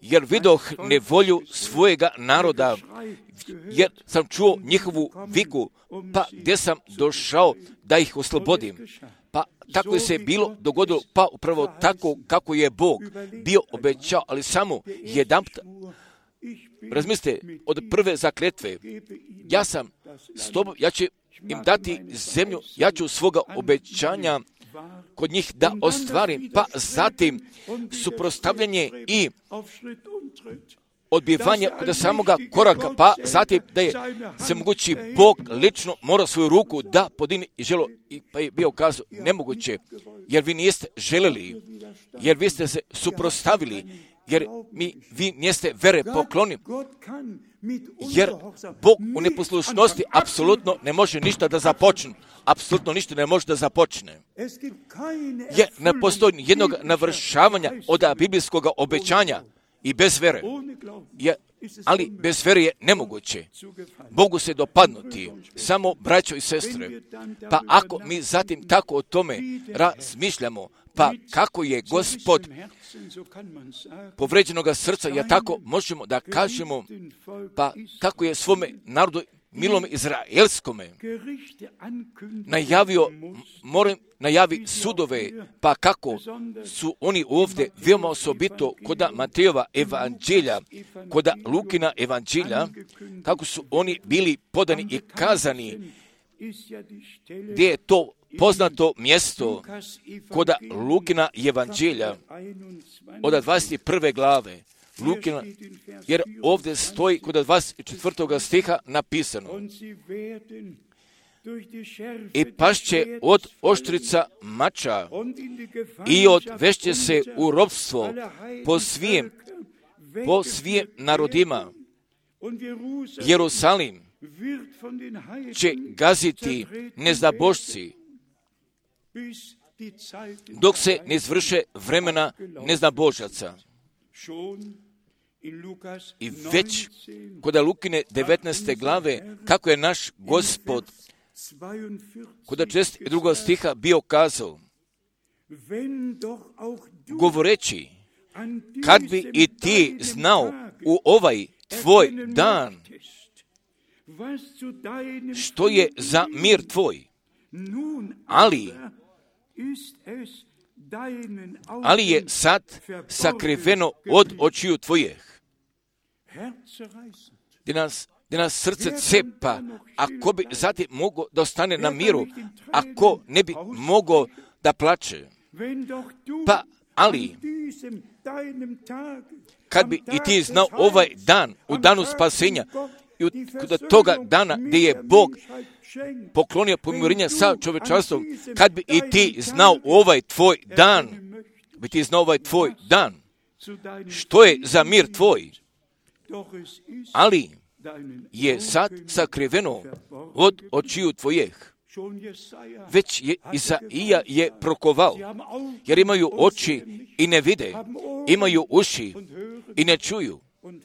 Speaker 1: jer vidoh nevolju svojega naroda, jer sam čuo njihovu viku, pa gdje sam došao da ih oslobodim. Pa tako je se bilo dogodilo, pa upravo tako kako je Bog bio obećao, ali samo jedan put. Razmislite, od prve zakletve, ja sam s tobom, ja ću im dati zemlju, ja ću svoga obećanja kod njih da ostvarim, pa zatim suprotstavljanje i odbivanje kod samoga koraka, pa zatim da je se mogući Bog lično mora svoju ruku da podini i želo, pa je bio kazao nemoguće, jer vi niste želeli, jer vi ste se suprotstavili, jer mi, vi niste vere pokloni, jer Bog u neposlušnosti apsolutno ne može ništa da započne. Apsolutno ništa ne može da započne. Jer ne postoji jednog navršavanja od biblijskog obećanja i bez vere. Je, ali bez vere je nemoguće Bogu se dopadnuti, samo braćo i sestre. Pa ako mi zatim tako o tome razmišljamo, pa kako je Gospod povređenoga srca, ja tako možemo da kažemo, pa kako je svome narodu milom izraelskome najavio, moram najavi sudove, pa kako su oni ovdje veoma osobito koda Matejova evanđelja, koda Lukina evanđelja, kako su oni bili podani i kazani, gdje je to poznato mjesto koda Lukina evanđelja od dvadeset prve glave. Lukina, jer ovdje stoji kod dvadeset četvrtog stiha napisano: i pašće od oštrica mača i odvešće se u ropstvo po svim, po svim narodima. Jerusalim će gaziti neznabošci dok se ne izvrše vremena neznabožaca. I već kod Lukine devetnaeste glave, kako je naš Gospod kod četrdeset drugog stiha bio kazao, govoreći, kad bi i ti znao u ovaj tvoj dan što je za mir tvoj, ali ali je sad sakriveno od očiju tvojih. Gdje nas, gdje nas srce cepa, ako bi zatim mogao da ostane na miru, ako ne bi mogao da plače. Pa, ali, kad bi i ti znao ovaj dan, u danu spasenja, i od toga dana gdje je Bog poklonio pomirenje sa čovječanstvom, kad bi i ti znao ovaj tvoj dan, bi ti znao ovaj tvoj dan, što je za mir tvoj, ali je sad sakriveno od očiju tvojih. Već je Izaija je prokovao, jer imaju oči i ne vide, imaju uši i ne čuju,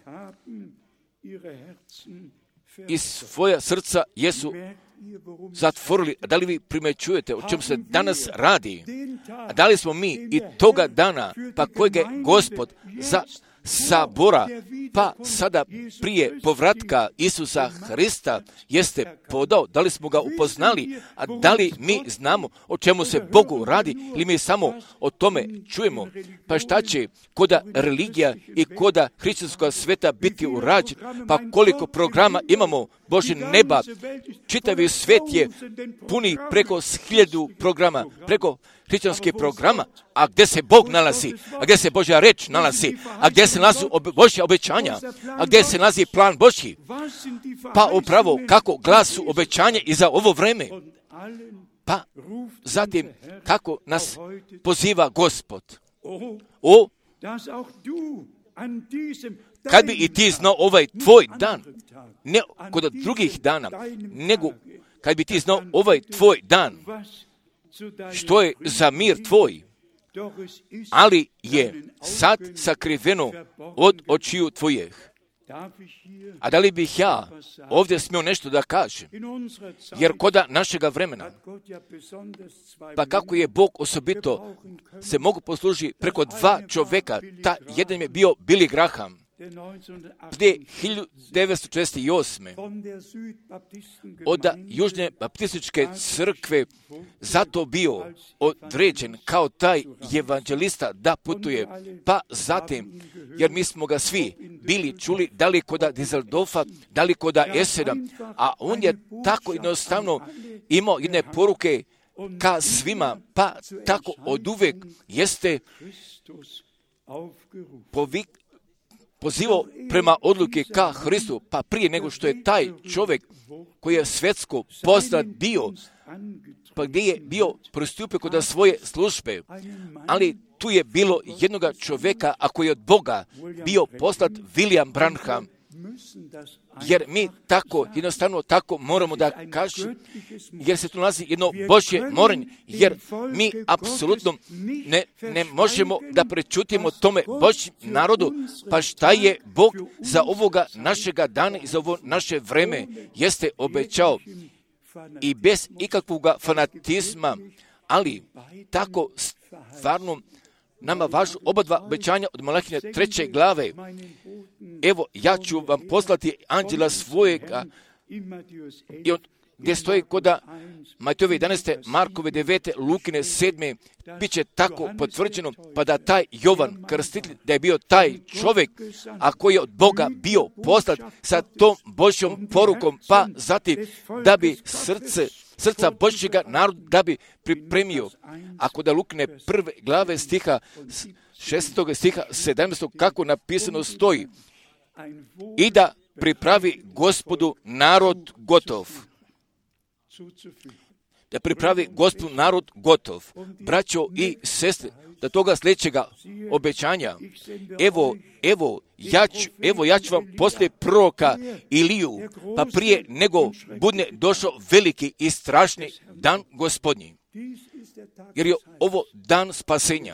Speaker 1: i svoja srca jesu zatvorili. A da li vi primećujete o čemu se danas radi? A da li smo mi i toga dana, pa kojeg je Gospod za sabora, pa sada prije povratka Isusa Hrista jeste podao, da li smo ga upoznali, a da li mi znamo o čemu se Bogu radi, ili mi samo o tome čujemo? Pa šta će koda religija i koda hrišćanskog sveta biti urađen? Pa koliko programa imamo, Bože neba, čitavi svet je puni preko hiljadu programa, preko hrišćanskih programa, a gdje se Bog nalazi, a gdje se Božja reč nalazi, a gdje se nalazi obe, Božja obećanja, a gdje se nalazi plan Božji. Pa upravo kako glasu obećanja i za ovo vreme. Pa zatim kako nas poziva Gospod. O, kad bi i ti znao ovaj tvoj dan, ne kod drugih dana, nego kad bi ti znao ovaj tvoj dan, što je za mir tvoj, ali je sad sakriveno od očiju tvojih. A da li bih ja ovdje smio nešto da kažem? Jer koda našega vremena, pa kako je Bog osobito se mogu poslužiti preko dva čovjeka, ta jedan je bio Billy Graham, gdje hiljadu devetsto četrdeset osme. od Južne baptističke crkve zato bio određen kao taj evanđelista da putuje, pa zatim, jer mi smo ga svi bili čuli, da li koda Dizeldorfa, da li koda Essena, a on je tako jednostavno imao jedne poruke ka svima, pa tako od uvek jeste povik, pozivao prema odluke ka Hristu, pa prije nego što je taj čovjek koji je svjetsko poznat bio, pa gdje je bio pristupio kod svoje službe, ali tu je bilo jednoga čovjeka, a koji je od Boga bio poslat William Branham, jer mi tako, jednostavno tako moramo da kažemo, jer se tu nalazi jedno Božje morenje, jer mi apsolutno ne, ne možemo da prečutimo tome Božjem narodu, pa šta je Bog za ovoga našega dana i za ovo naše vreme jeste obećao i bez ikakvog fanatizma, ali tako stvarno nama važu oba dva obećanja od Malahije treće glave. Evo, ja ću vam poslati anđela svojega, i od, gdje stoji koda Matejove jedanaeste, Markove devete, Lukine sedme, bit će tako potvrđeno, pa da taj Jovan Krstitelj, da je bio taj čovjek, a koji je od Boga bio poslat sa tom Božjom porukom, pa zatim da bi srce srca Božjega naroda da bi pripremio. Ako da Lukine prve glave stiha, šestog stiha, sedamnaestog, kako napisano stoji, i da pripravi Gospodu narod gotov. Da pripravi Gospodu narod gotov. Braćo i sestre, da toga sljedećega obećanja, evo, evo, ja ću, evo ja ću vam poslije proroka Iliju, pa prije nego bude došao veliki i strašni dan Gospodnji. Jer je ovo dan spasenja.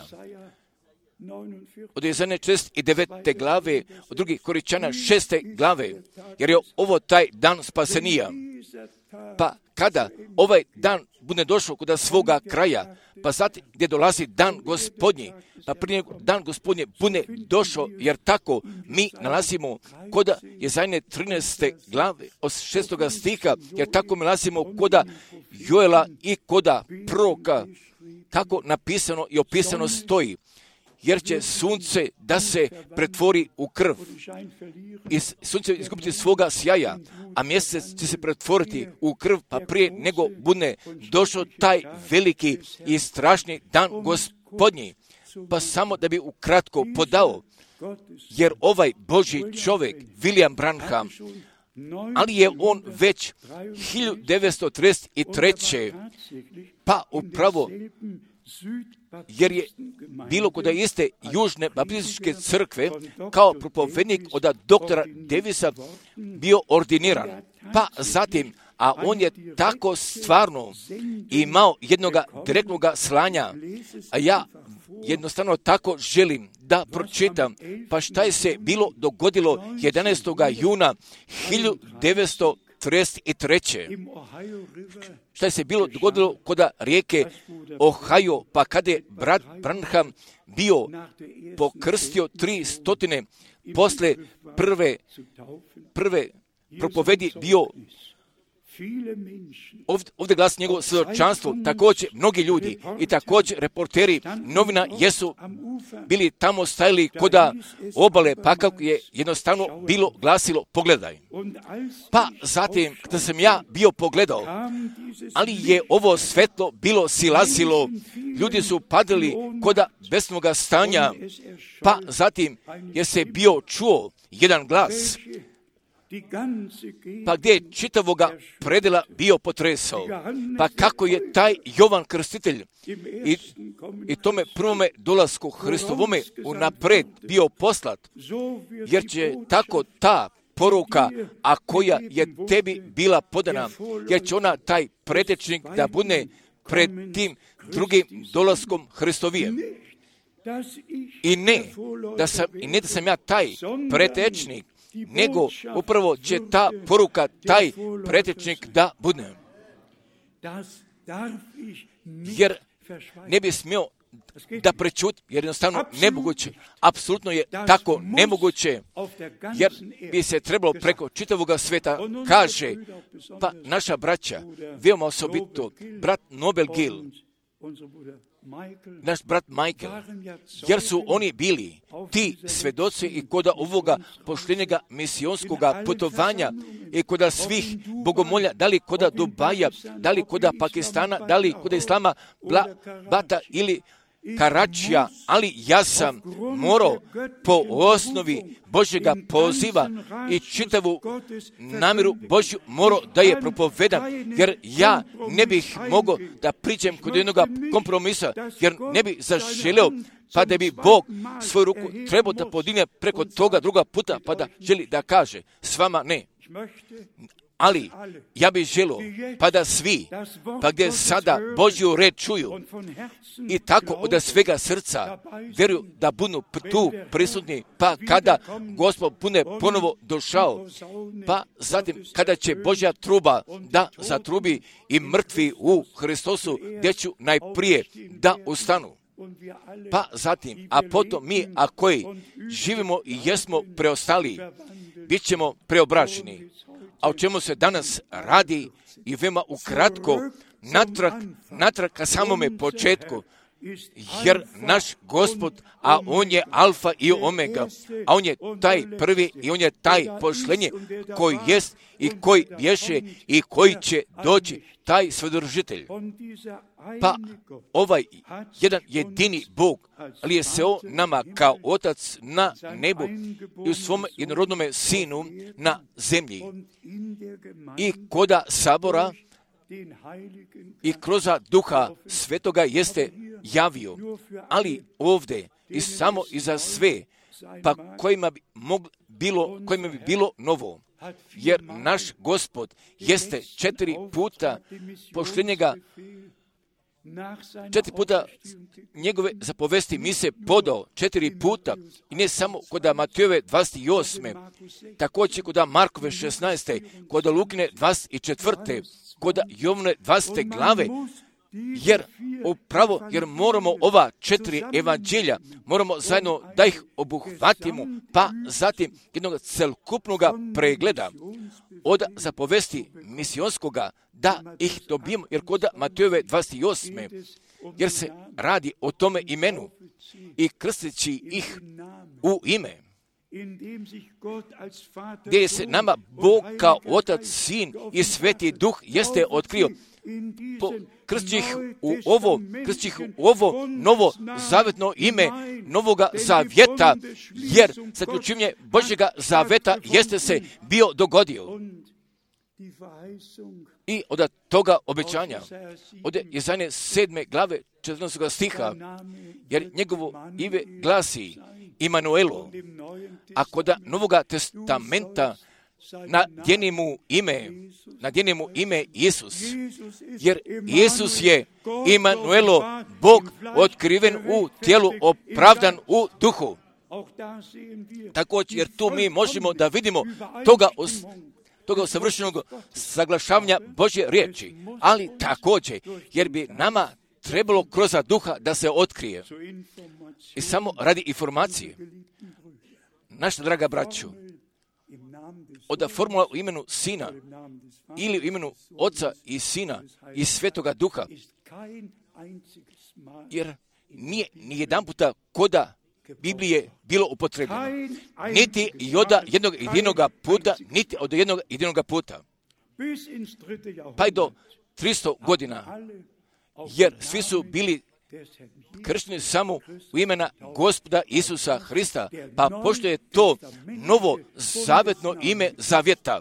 Speaker 1: Od Jezane četrdeset devete glave, od drugih Koričana šeste glave, jer je ovo taj dan spasenija. Pa kada ovaj dan bude došao kod svoga kraja, pa zatim gdje dolazi dan Gospodnji, pa prije dan Gospodnje bude došao, jer tako mi nalazimo kod Jezajne trinaeste glave od šestoga stiha, jer tako mi nalazimo kod Joela i kod proroka, kako napisano i opisano stoji. Jer će sunce da se pretvori u krv i sunce izgubiti svoga sjaja, a mjesec će se pretvoriti u krv, pa prije nego bude došao taj veliki i strašni dan Gospodnji. Pa samo da bi ukratko podao, jer ovaj Božji čovjek, William Branham, ali je on već hiljadu devetsto trideset treće pa upravo jer je bilo kod iste Južne baptističke crkve kao propovednik od doktora Davisa bio ordiniran. Pa zatim, a on je tako stvarno imao jednoga direktnog slanja, a ja jednostavno tako želim da pročitam, pa šta je se bilo dogodilo jedanaestog juna hiljadu devetsto trideset treće Šta je se bilo dogodilo kod rijeke Ohio, pa kada je brat Branham bio pokrstio tri stotine posle prve, prve propovedi bio Ovdje, ovdje glasi njegovo svjedočanstvo, također mnogi ljudi i također reporteri novina jesu bili tamo stajali koda obale, pa kako je jednostavno bilo glasilo pogledaj. Pa zatim kada sam ja bio pogledao, ali je ovo svetlo bilo silazilo, ljudi su padali koda besnoga stanja, pa zatim je se bio čuo jedan glas, pa gdje je čitavoga predela bio potresao, pa kako je taj Jovan Krstitelj i, i tome prvome dolasku Hristovome unapred bio poslat, jer će tako ta poruka, a koja je tebi bila podana, jer će ona taj pretečnik da bude pred tim drugim dolaskom Hristovijem. I ne, da sam, i ne da sam ja taj pretečnik, nego upravo će ta poruka, taj pretečnik da bude. Jer ne bi smio da prečuti, jer jednostavno nemoguće. Apsolutno je tako nemoguće, jer bi se trebalo preko čitavog sveta, kaže, pa naša braća, veoma osobito, brat Nobel Gil, naš brat Michael, jer su oni bili ti svedoci i koda ovoga poštenjega misionskoga putovanja i koda svih bogomolja, da li koda Dubaja, da li koda Pakistana, da li koda Islama, Bla, Bata ili Karačija, ali ja sam morao po osnovi Božjega poziva i čitavu namjeru Božju morao da je propovedam, jer ja ne bih mogao da priđem kod jednog kompromisa, jer ne bi zaželeo pa da bi Bog svoju ruku trebao da podigne preko toga druga puta, pa da želi da kaže s vama ne. Ali ja bih želio pa da svi, pa gdje sada Božju reč čuju i tako od svega srca vjeruju da budu tu prisutni, pa kada Gospod bude ponovo došao, pa zatim kada će Božja truba da zatrubi i mrtvi u Hristosu, gdje ću najprije da ustanu. Pa zatim, a potom mi, a koji živimo i jesmo preostali, bit ćemo preobraženi. A o čemu se danas radi i veoma ukratko, natrag, natrag ka samome početku, jer naš Gospod, a On je alfa i omega, a On je taj prvi i On je taj pošlenje koji jest i koji bješe i koji će doći, taj svedržitelj. Pa ovaj jedan jedini Bog, ali je se o nama kao Otac na nebu i u svom jednorodnome Sinu na zemlji. I koda sabora i kroz Duha Svetoga jeste javio, ali ovdje i samo i za sve, pa kojima bi moglo bilo, kojima bi bilo novo. Jer naš Gospod jeste četiri puta poštenjega, četiri puta njegove zapovesti mi se podao, četiri puta, i ne samo kod Matejove dvadeset osme, također kod Markove šesnaeste, kod Lukine dvadeset četvrte, kod Jovne dvadesete glave, jer upravo, jer moramo ova četiri evanđelja, moramo zajedno da ih obuhvatimo, pa zatim jednog celokupnog pregleda od zapovesti misionskoga, da ih dobijemo, jer kod Matejove dvadeset osme, jer se radi o tome imenu i krsteći ih u ime, gdje se nama Bog kao Otac, Sin i Sveti Duh jeste otkrio, po krstih u ovo, krstih u ovo novo zavetno ime novoga zavjeta, jer zaključivanje Božjega zaveta jeste se bio dogodio. I od toga obećanja, od Jesaje sedme glave četrnaestog stiha, jer njegovo ime glasi Imanuelo, a kod Novoga testamenta nadjeni mu ime, nadjeni mu ime Isus, jer Isus je Imanuelo, Bog otkriven u tijelu, opravdan u duhu. Također, jer tu mi možemo da vidimo toga os, toga savršenog saglašavanja Božje riječi, ali također, jer bi nama trebalo kroz duha da se otkrije. I samo radi informacije, naša draga braćo, od formula u imenu Sina ili u imenu Oca i Sina i Svetoga Duha, jer nije ni jedan puta koda Biblije bilo upotrebljeno, niti i od jednog jedinog puta, niti od jednog jedinog puta, pa i do tristo godina, jer svi su bili kršteni samo u imena Gospoda Isusa Hrista, pa pošto je to novo zavetno ime zavjeta.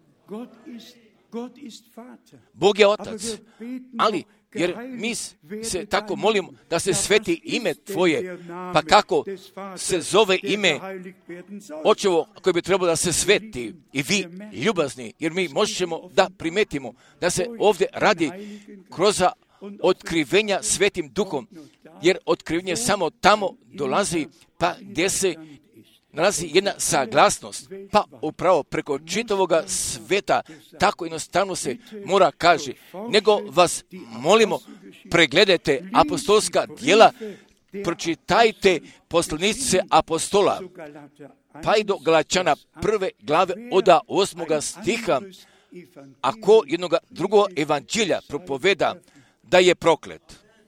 Speaker 1: Bog je Otac, ali jer mi se tako molimo da se sveti ime Tvoje, pa kako se zove ime Očevo koje bi trebalo da se sveti, i vi ljubazni, jer mi možemo da primetimo da se ovdje radi kroz otkrivenja Svetim Duhom, jer otkrivenje samo tamo dolazi, pa gdje se nalazi jedna saglasnost, pa upravo preko čitavoga sveta, tako jednostavno se mora kaže, nego vas molimo, pregledajte apostolska djela, pročitajte poslanice apostola, pa i do Galačana prve glave od osmoga stiha, ako jednoga drugog evanđelja propoveda da je proklet.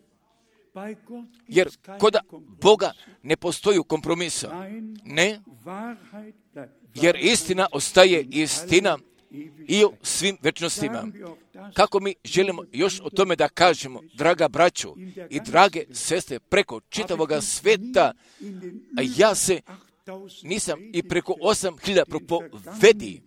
Speaker 1: Jer kod Boga ne postoji kompromisa. Ne, jer istina ostaje istina i u svim večnostima. Kako mi želimo još o tome da kažemo, draga braćo i drage sestre, preko čitavoga sveta, a ja se nisam i preko osam hiljada propovedi,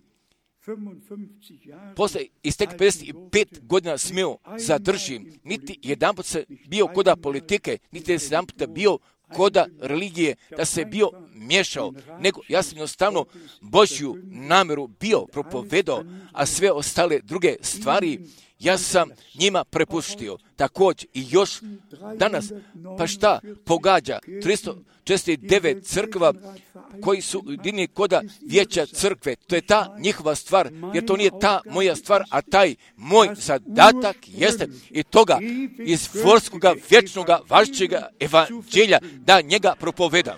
Speaker 1: posle istek pedeset pet godina smio zadržim, niti jedan put se bio koda politike, niti jedan put bio koda religije, da se bio miješao, nego ja sam jednostavno Božju namjeru bio propovedao, a sve ostale druge stvari ja sam njima prepuštio. Također i još danas, pa šta pogađa tristo četrdeset devet crkva koji su jedini koda vijeća crkve. To je ta njihova stvar, jer to nije ta moja stvar, a taj moj zadatak jeste i toga iz vorskoga, vječnoga, važećega evanđelja da njega propovedam.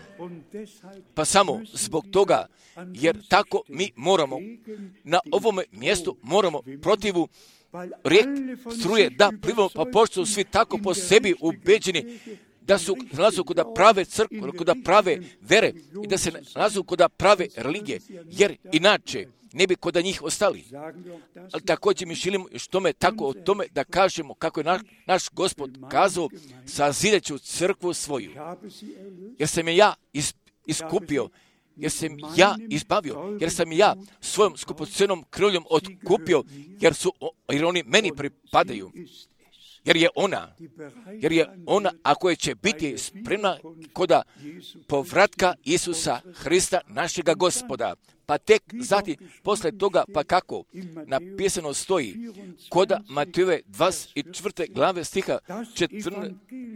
Speaker 1: Pa samo zbog toga, jer tako mi moramo na ovome mjestu moramo protivu rijek struje da plivamo, pa pošto su svi tako po sebi ubeđeni da su nalazu kod prave crkve, kod prave vere i da se nalazu kod prave religije, jer inače ne bi kod njih ostali. Ali također mi želimo još tome tako o tome da kažemo kako je naš, naš Gospod kazao, sazideću crkvu svoju. Jer sam je ja is, iskupio, jer sam ja izbavio, jer sam ja svojom skupocenom krvljom otkupio, jer su jer oni meni pripadaju. Jer je ona, jer je ona, ako je će biti spremna koda povratka Isusa Hrista, našega Gospoda. Pa tek zatim, posle toga, pa kako napisano stoji, koda Matejove dvadeset četvrte glave stiha četrnaest,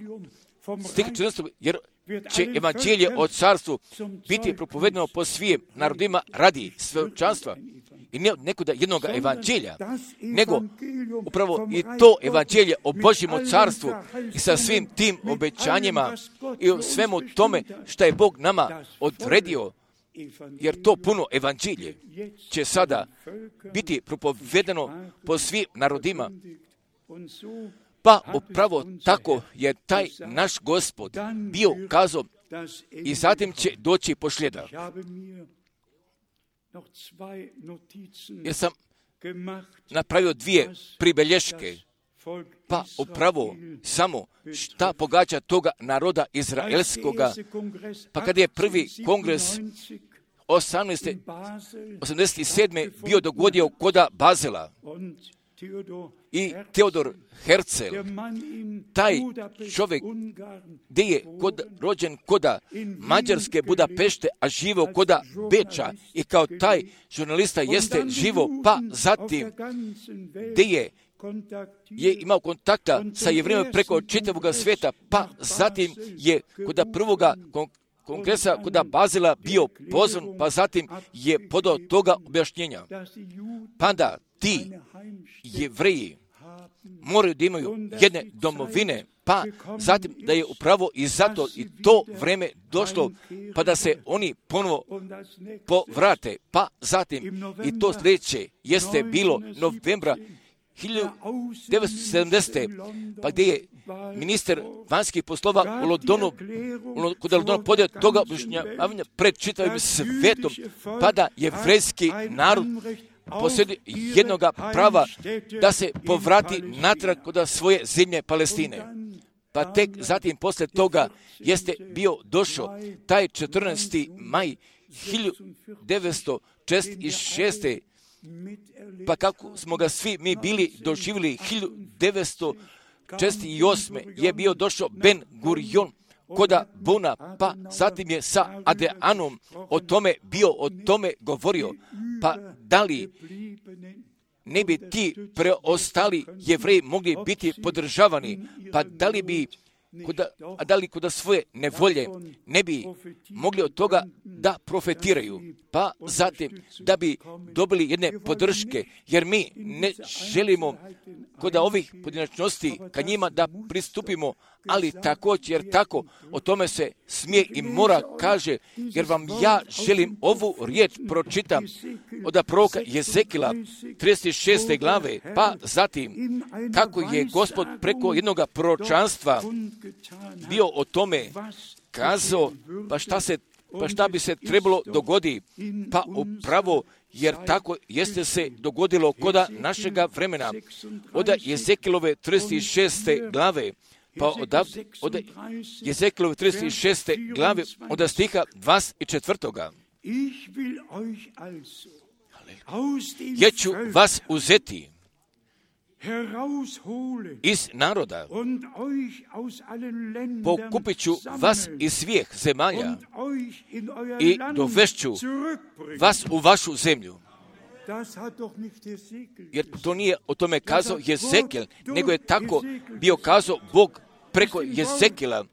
Speaker 1: stih četrnaest, jer će evanđelje o carstvu biti propovedeno po svim narodima radi svjedočanstva. I ne nekoda jednog evanđelja, nego upravo i to evanđelje o Božjem carstvu i sa svim tim obećanjima i o svemu tome što je Bog nama odredio, jer to puno evanđelje će sada biti propovedeno po svim narodima. Pa upravo tako je taj naš Gospod bio kazao i zatim će doći pošljeda. Jer sam napravio dvije pribelješke, pa upravo samo šta pogađa toga naroda izraelskoga, pa kad je prvi kongres osamnaest sedme bio dogodio koda Bazela i Teodor Herzl, taj čovjek gdje je kod, rođen koda Mađarske Budapešte, a živo koda Beča i kao taj žurnalista jeste živo, pa zatim gdje je je imao kontakta sa Jevrijima preko čitavog svijeta, pa zatim je koda prvoga kongresa koda Bazela bio pozvan, pa zatim je podao toga objašnjenja. Pa da ti Jevreji moraju da imaju jedne domovine, pa zatim da je upravo i zato i to vreme došlo, pa da se oni ponovo povrate, pa zatim i to sljedeće jeste bilo novembra hiljadu devetsto sedamdesete. pa gdje je ministar vanjskih poslova u Londonu, kod je Londonu podijel toga objašnjavanja pred čitavim svetom, pa da jevrejski narod posjedi jednoga prava da se povrati natrag kod svoje zemlje Palestine. Pa tek zatim posle toga jeste bio došao taj četrnaesti maj hiljadu devetsto četrdeset šeste. Pa kako smo ga svi mi bili doživjeli hiljadu devetsto četrdeset osme. je bio došao Ben Gurion koda Bona, pa zatim je sa Adeanom o tome bio, o tome govorio. Pa da li ne bi ti preostali Jevreji mogli biti podržavani, pa da li bi kuda, a da li kuda svoje nevolje ne bi mogli od toga da profetiraju, pa zatim da bi dobili jedne podrške, jer mi ne želimo kod ovih pojedinačnosti ka njima da pristupimo, ali također, jer tako o tome se smije i mora kaže, jer vam ja želim ovu riječ pročitam od proroka Jezekila trideset šeste glave, pa zatim kako je Gospod preko jednog proročanstva bio o tome kazao, pa šta se pa šta bi se trebalo dogodi, pa upravo, jer tako jeste se dogodilo koda našega vremena, od Jezekilove trideset šeste glave, pa od, od Jezekilove trideset šeste glave, od stiha dvadeset četvrtoga. Ja ću vas uzeti iz naroda, pokupit ću vas iz svih zemalja i dovešću vas u vašu zemlju. Jer to nije o tome kazao Jezekil, nego je tako bio kazao Bog preko Jezekila.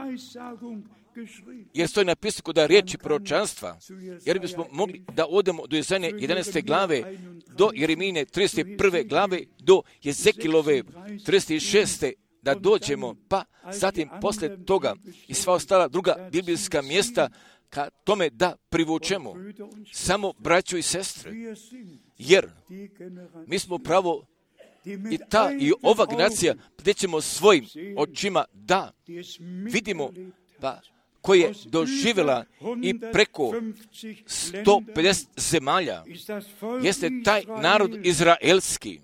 Speaker 1: Jer stoji napisano kod riječi proročanstva, jer bismo mogli da odemo do Jezanje jedanaeste glave, do Jeremijine trideset prve glave, do Jezekilove trideset šeste da dođemo, pa zatim posle toga i sva ostala druga biblijska mjesta ka tome da privučemo samo braću i sestre, jer mi smo pravo i ta i ova generacija gdje ćemo svojim očima da vidimo, pa koja je doživjela i preko sto pedeset zemalja, jeste taj narod izraelski,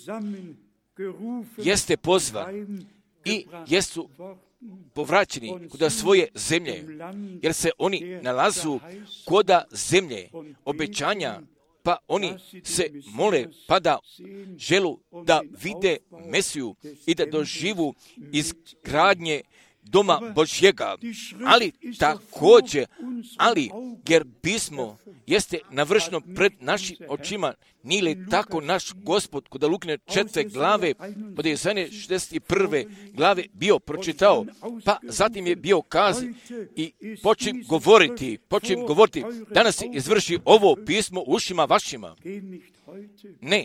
Speaker 1: jeste pozvan i jesu povraćeni kod svoje zemlje, jer se oni nalazu koda zemlje obećanja, pa oni se mole, pa da želu da vide Mesiju i da doživu izgradnje doma Božjega, ali također, ali jer pismo jeste navršeno pred našim očima, nije li tako naš Gospod kod Lukine četvrte glave, od Jezanje šezdeset prve glave bio pročitao, pa zatim je bio kazan i počim govoriti, počim govoriti, danas se izvrši ovo pismo u ušima vašima. Ne,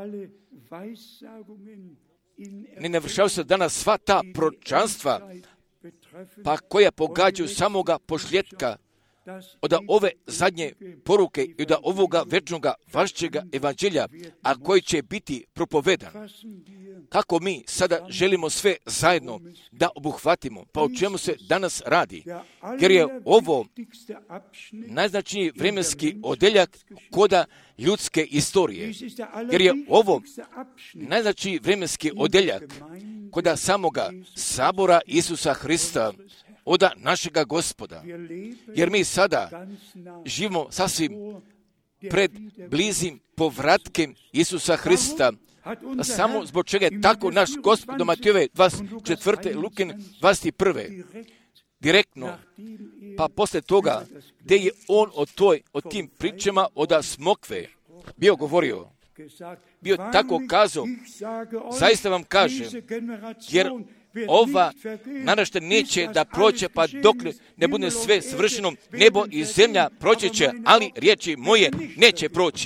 Speaker 1: ne navršavaju se danas sva ta proročanstva, pa koja pogađaju samoga pošljetka od ove zadnje poruke i od ovoga večnoga vašćega evanđelja, a koji će biti propovedan. Kako mi sada želimo sve zajedno da obuhvatimo, pa o čemu se danas radi, jer je ovo najznačajniji vremenski odeljak koda ljudske istorije, jer je ovo najznačajniji vremenski odeljak koda samoga sabora Isusa Hrista, od našega Gospoda, jer mi sada živimo sasvim pred blizim povratkem Isusa Hrista, samo zbog čega je tako naš Gospod do Matijove dvadeset četvrte Lukin dvadeset prve direktno, pa posle toga gdje je on o toj, o tim pričama od smokve bio govorio, bio tako kazao, zaista vam kažem, jer ova naraštaj neće da proće, pa dok ne bude sve svršeno, nebo i zemlja proći će, ali riječi moje neće proći.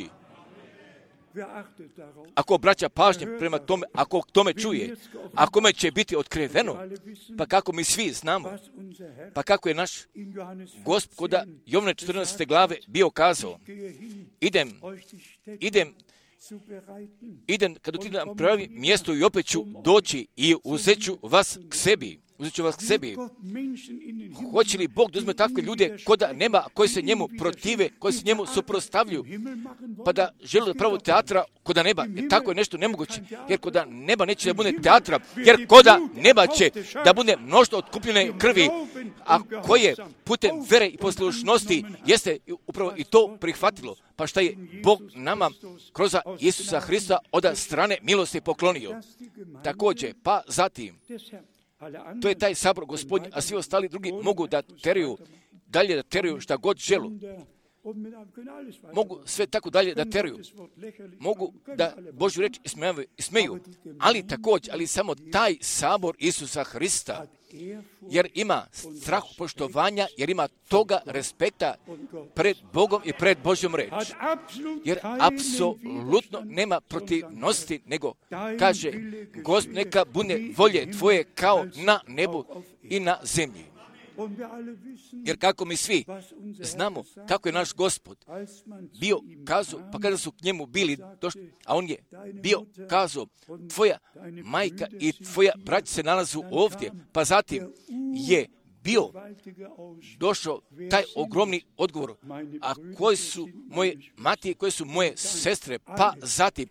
Speaker 1: Ako obraća pažnje prema tome, ako tome čuje, ako me će biti otkriveno, pa kako mi svi znamo, pa kako je naš Gospod Jovane četrnaeste glave bio kazao, idem, idem, idem, kad ti nam pravi mjesto i opet ću doći i uzet ću vas k sebi. Uzet ću vas k sebi. Hoće li Bog da uzme takve ljude koda nema, koji se njemu protive, koji se njemu suprotstavlju, pa da žele da pravu teatra koda neba? Jer tako je nešto nemoguće, jer koda neba neće da bude teatra, jer koda neba će da bude mnoštvo otkupljene krvi, a koje putem vere i poslušnosti jeste upravo i to prihvatilo. Pa šta je Bog nama kroz Isusa Hrista od strane milosti poklonio. Također, pa zatim, to je taj sabor Gospodnji, a svi ostali drugi mogu da teraju, dalje da teraju šta god želu. mogu sve tako dalje da teruju, mogu da Božju reč ismeju, ali također, ali samo taj sabor Isusa Hrista, jer ima strahu poštovanja, jer ima toga respekta pred Bogom i pred Božjom reči. Jer apsolutno nema protivnosti, nego kaže, Gospod, neka bude volje tvoje kao na nebu i na zemlji. Jer kako mi svi znamo kako je naš Gospod bio kazao, pa kada su k njemu bili došli, a on je bio kazao, tvoja majka i tvoja braća se nalazu ovdje, pa zatim je bio došao taj ogromni odgovor, a koji su moje mati, koje su moje sestre, pa zatim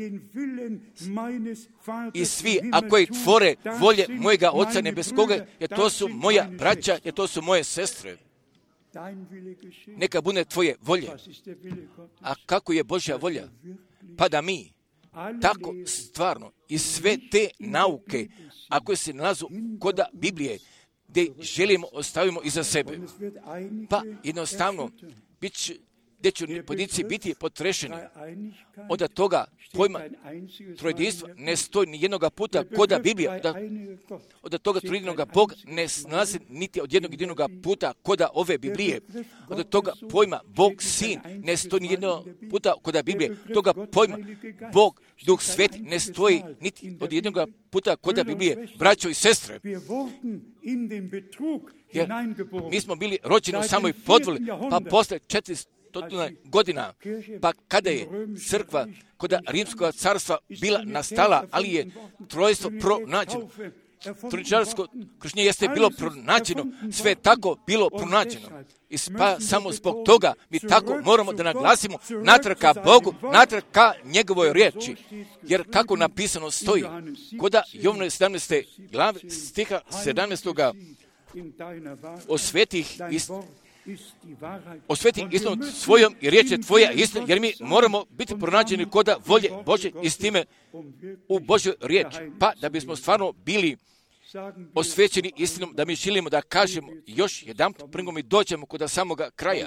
Speaker 1: i svi, a koji tvore volje mojega Oca nebeskoga, jer to su moja braća, jer to su moje sestre. Neka bude tvoje volje. A kako je Božja volja? Pa da mi tako stvarno i sve te nauke, a koje se nalazu kod Biblije, gdje želimo ostavimo iza sebe. Pa jednostavno, bit će, gdje će pojedinci biti potrešeni. Od toga pojma trojedinstva ne stoji ni jednoga puta koda Biblija. Da, od toga trojedinoga Bog ne nalazi niti od jednog jedinog puta koda ove Biblije. Od toga pojma Bog Sin ne stoji ni jednog puta koda Biblije. Toga pojma Bog Duh Sveti ne stoji niti od jednog puta koda Biblije. Braćo i sestre, jer mi smo bili rođeni u samoj podvoli, pa posle četiristo godina, pa kada je crkva kod Rimskog carstva bila nastala, ali je trojstvo pronađeno. Trojčarsko krštenje jeste bilo pronađeno, sve je tako bilo pronađeno. I pa samo zbog toga mi tako moramo da naglasimo natrag ka Bogu, natrag ka njegovoj riječi. Jer kako napisano stoji, kod Jovnove sedamnaeste glave stiha sedamnaestog osvetih istina, osveti istinu svojom i riječ je tvoja istina, jer mi moramo biti pronađeni koda volje Bože i s time u Božoj riječi. Pa da bismo stvarno bili osvećeni istinom, da mi želimo da kažemo još jedan prvo mi dođemo kod samoga kraja.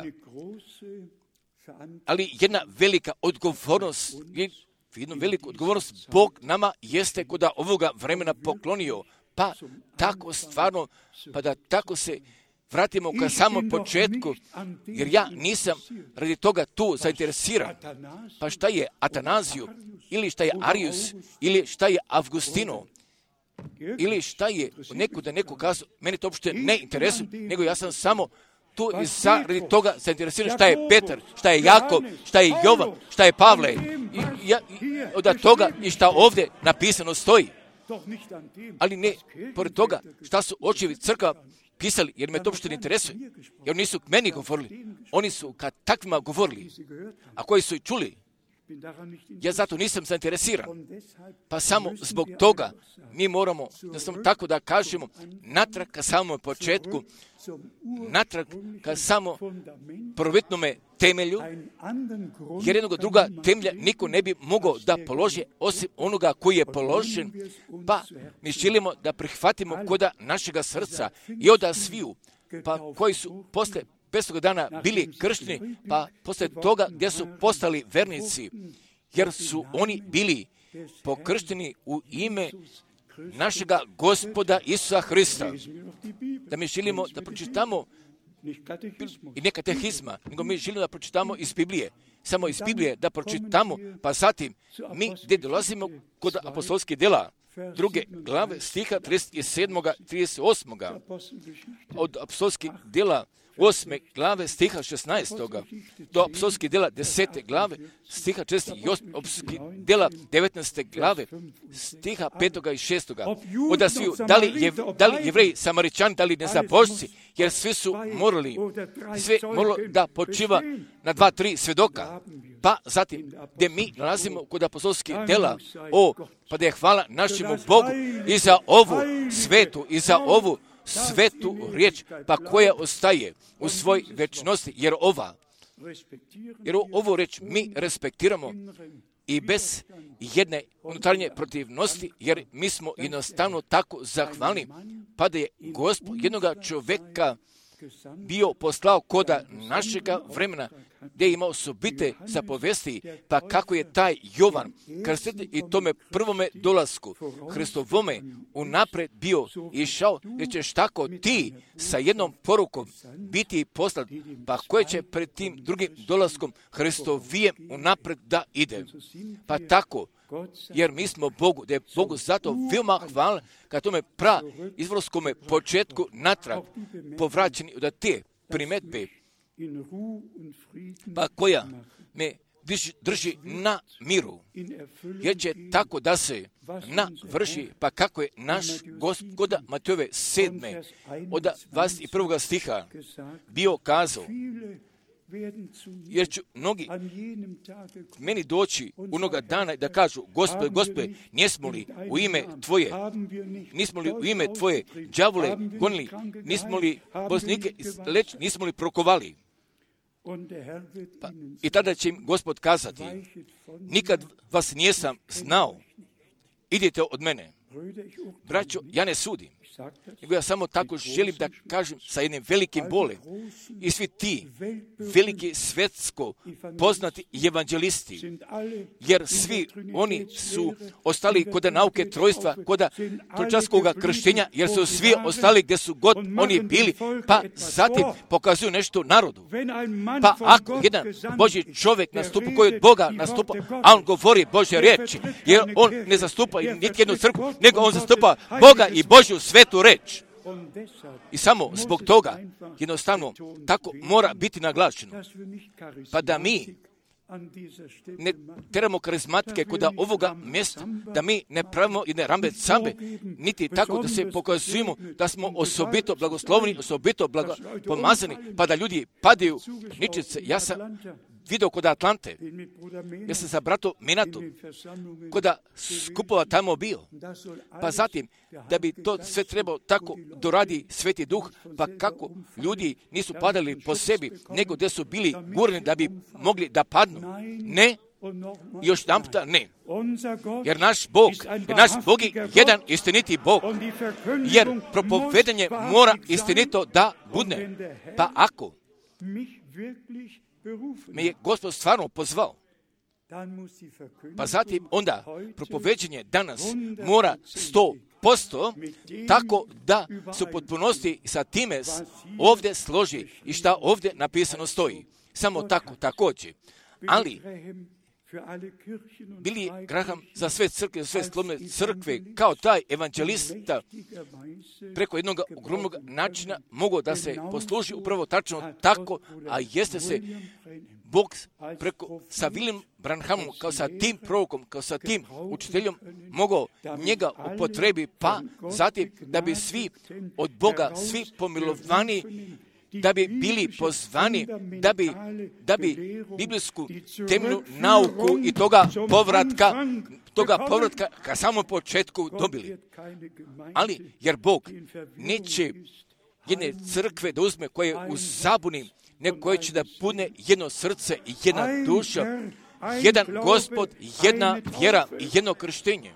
Speaker 1: Ali jedna velika odgovornost, jedna velika odgovornost Bog nama jeste kod ovoga vremena poklonio. Pa tako stvarno, pa da tako se vratimo ka samom početku, jer ja nisam radi toga tu zainteresiran. Pa šta je Atanaziju, ili šta je Arius, ili šta je Avgustino, ili šta je neko da neko kazao, meni to uopšte ne interesuje, nego ja sam samo tu i sa, radi toga zainteresiran šta je Petar, šta je Jakov, šta je Jovan, šta je Pavle, i, ja, i od toga i šta ovdje napisano stoji. Ali ne, pored toga, šta su očevi crkva pisali, jer me to uopšte ne interesuje. Jer oni nisu k meni govorili. Oni su ka takvima govorili. A koji su i čuli. Ja zato nisam zainteresiran. Pa samo zbog toga mi moramo, da sam tako da kažemo, natrag ka samom početku, natrag ka samo prvobitnome temelju, jer jednog druga temelja niko ne bi mogao da položi osim onoga koji je položen, pa mi želimo da prihvatimo koda našega srca i oda sviju, pa koji su posle petog dana bili kršteni, pa posle toga gdje su postali vernici, jer su oni bili pokršteni u ime našega Gospoda Isusa Hrista. Da mi želimo da pročitamo i ne katehizma, nego mi želimo da pročitamo iz Biblije. Samo iz Biblije da pročitamo, pa zatim mi gdje dolazimo kod apostolskih djela, druge glave stiha trideset sedam do trideset osam. Od apostolskih djela osme glave stiha šesnaestog do apostolskih djela desete glave stiha četrdeset osam, apostolskih djela devetnaeste glave stiha petog i šestog. Onda svi, da li, je, da li jevreji, samaričani, da li nezabožci, jer svi su morali, sve moralo da počiva na dva, tri svedoka. Pa zatim, gdje mi nalazimo kod apostolskih djela, o, pa da je hvala našemu Bogu i za ovu svetu, i za ovu svetu riječ, pa koja ostaje u svoj večnosti, jer ova, jer ovu riječ mi respektiramo i bez jedne unutarnje protivnosti, jer mi smo jednostavno tako zahvalni, pa da je Gospod jednoga čovjeka bio poslao koda našega vremena, gdje je imao osobite zapovesti, pa kako je taj Jovan krstitelj i tome prvome dolasku Hristovome unaprijed bio išao, jer ćeš tako ti sa jednom porukom biti poslat, pa koje će pred tim drugim dolaskom Hristovijem unaprijed da ide. Pa tako, jer mi smo Bogu, da je Bogu zato veoma hvala ka tome pra izvorskome početku natrag povraćeni od te primetbe, pa koja me drži, drži na miru, jer će tako da se navrši, pa kako je naš Gospoda Matejove sedme od dvadeset prvog stiha bio kazao, jer ću mnogi meni doći onoga dana da kažu, Gospode, Gospode, nismo li u ime Tvoje, nismo li u ime Tvoje đavole gonili, nismo li bolesnike leči, nismo li prokovali? Pa, i tada će im Gospod kazati, nikad vas nisam znao, idite od mene. Braćo, ja ne sudim, nego ja samo tako želim da kažem sa jednim velikim bolem. I svi ti veliki svjetsko poznati evanđelisti, jer svi oni su ostali kod nauke trojstva, kod tročaskoga krštenja, jer su svi ostali gdje su god oni bili, pa zatim pokazuju nešto narodu. Pa ako jedan Božji čovjek nastupa, koji od Boga nastupa, a on govori Božje riječi, jer on ne zastupa niti jednu crkvu, nego on zastupa Boga i Božju svetu reč. I samo zbog toga, jednostavno, tako mora biti naglašeno. Pa da mi ne teramo karizmatike kod ovoga mjesta, da mi ne pravimo jedne rambe cambe, niti tako da se pokazujemo da smo osobito blagosloveni, osobito blago, pomazani, pa da ljudi padaju ničice. Ja sam vidio kod Atlante, ja sam sa bratom Minatom, kod skupova tamo bio, pa zatim, da bi to sve trebao tako doradi Sveti Duh, pa kako ljudi nisu padali po sebi, nego da su bili gurni da bi mogli da padnu. Ne, još jedanputa ne. Jer naš Bog, jer naš Bog je jedan istiniti Bog, jer propovedanje mora istinito da bude. Pa ako me je Gospod stvarno pozvao, pa zatim onda propoveđenje danas mora sto posto tako da se u potpunosti sa time ovdje složi i šta ovdje napisano stoji. Samo tako, također. Ali Billy Graham za sve crkve, za sve slovne crkve, kao taj evanđelista preko jednog ogromnog načina mogao da se posluži upravo tačno tako, a jeste se Bog preko sa William Branhamom, kao sa tim prorokom, kao sa tim učiteljom, mogao njega upotrebi, pa zatim da bi svi od Boga, svi pomilovani, da bi bili pozvani, da bi, da bi biblijsku temeljnu nauku i toga povratka, toga povratka ka samom početku dobili. Ali, jer Bog neće jedne crkve da uzme koje je u zabuni, nego koje će da bude jedno srce i jedna duša, jedan Gospod, jedna vjera i jedno krštenje.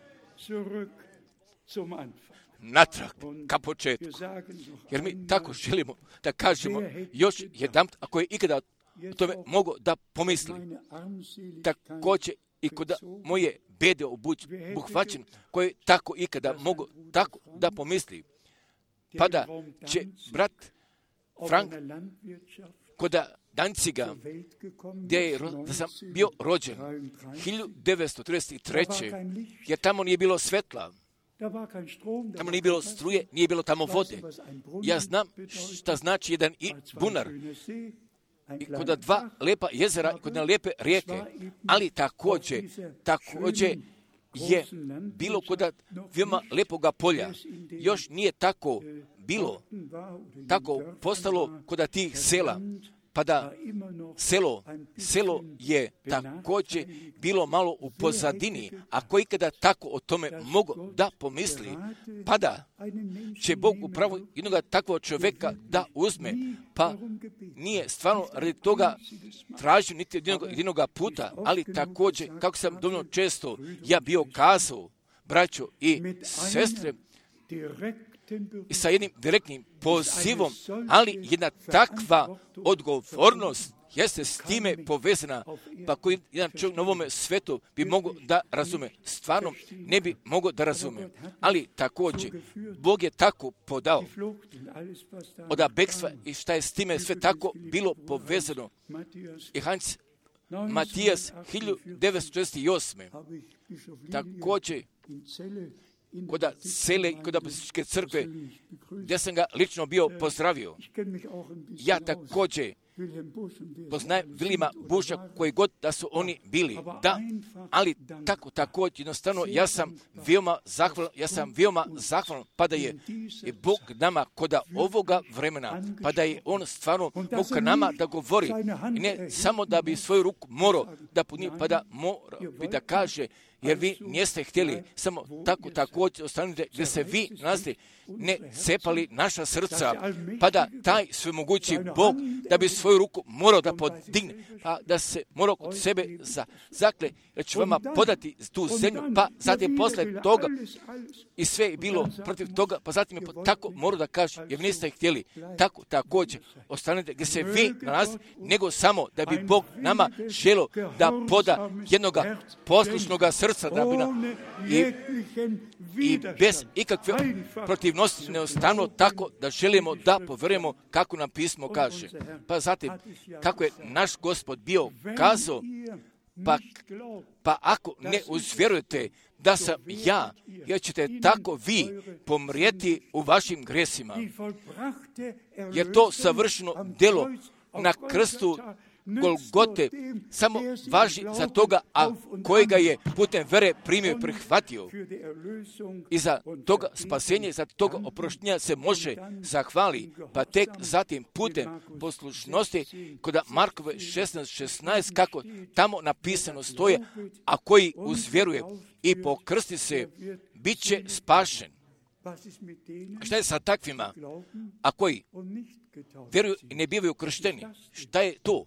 Speaker 1: Natrag, ka početku. Jer mi tako želimo da kažemo još jedan, ako je ikada o tome mogo da pomisli. Također i kod moje bede obuhvaćen, koje tako ikada mogu tako da pomisli. Pa da će brat Frank kod Danciga, gdje je, da sam bio rođen hiljadu devetsto trideset treće jer tamo nije bilo svetla, tamo nije bilo struje, nije bilo tamo vode. Ja znam šta znači jedan i bunar. I kod dva lepa jezera i kod jedne lijepe rijeke, ali također, također je bilo kod veoma lepoga polja. Još nije tako bilo, tako postalo kod tih sela, pa da selo, selo je također bilo malo u pozadini, ako ikada tako o tome mogu da pomisli, pa da će Bog upravo jednog takvog čovjeka da uzme, pa nije stvarno radi toga tražio niti jednog, jednog puta, ali također, kako sam dovoljno često ja bio kazao, braćo i sestre, i sa jednim direktnim pozivom, ali jedna takva odgovornost, jeste s time povezana, pa koji jedan čovjek na ovome svetu bi mogao da razume. Stvarno ne bi mogao da razume. Ali također, Bog je tako podao od bekstva i šta je s time sve tako bilo povezano. I Hans Matijas hiljadu devetsto četrdeset osme također kod cele, kod Apostolske crkve, gdje sam ga lično bio pozdravio. Ja također poznajem Vilima Buša, koji god da su oni bili. Da, ali tako, također, jednostavno, ja sam veoma zahvalan, ja sam veoma zahvalan, pa da je i Bog nama kod ovoga vremena, pa da je On stvarno mogu ka nama da govori, i ne samo da bi svoju ruku morao da puni, pa da mora bi da kaže, jer vi niste htjeli, samo tako također ostanite gdje se vi nalazite, ne cepali naša srca, pa da taj svemogući Bog, da bi svoju ruku morao da podigne, pa da se morao kod sebe za, zakle, da će vama podati tu zemlju, pa zatim posle toga i sve je bilo protiv toga, pa zatim je tako morao da kaže, jer niste htjeli, tako također ostanite gdje se vi nalazite, nego samo da bi Bog nama želio da poda jednoga poslušnoga srca, da bi nam i, i bez ikakve protivnosti neostavno tako da želimo da poverujemo kako nam pismo kaže. Pa zatim, kako je naš Gospod bio kazao, pa, pa ako ne uzvjerujete da sam ja, jer ćete tako vi pomrijeti u vašim gresima. Jer to savršeno djelo na krstu Golgote samo važi za toga, a kojega je putem vere primio i prihvatio. I za toga spasenje, za toga oproštenja se može zahvali, pa tek zatim putem poslušnosti kod Markove šesnaest šesnaest, kako tamo napisano stoje, a koji uzvjeruje i pokrsti se, bit će spašen. Šta je sa takvima, a koji vjeruju i ne bivaju kršteni? Šta je to?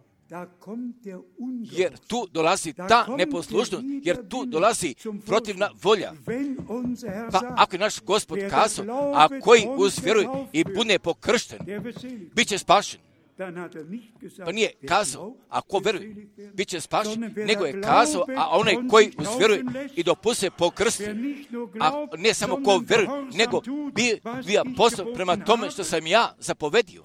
Speaker 1: Jer tu dolazi ta neposlušnost, jer tu dolazi protivna volja. Pa ako je naš Gospod kazao, a koji uzvjeruje i bude pokršten, bit će spašen. Pa nije kazao, a ko vjeruje, bit će spašen, nego je kazao, a onaj koji uzvjeruje i dopuste pokrsti, a ne samo ko vjeruje, nego bi bio posao prema tome što sam ja zapovedio.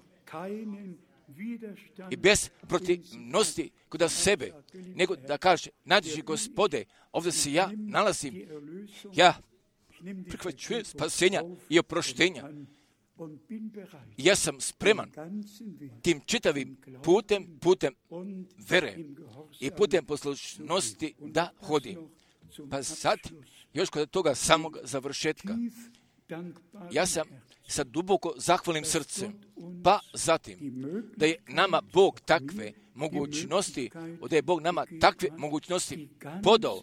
Speaker 1: I bez protivnosti kod sebe, nego da kaže, najdraži Gospode, ovdje se ja nalazim, ja prihvaćujem spasenja i oproštenja. Ja sam spreman tim čitavim putem, putem vere i putem poslušnosti da hodim. Pa sad, još kod toga samog završetka, ja sam sa duboko zahvalnim srcem, pa zatim da je nama Bog takve mogućnosti, da je Bog nama takve mogućnosti podao,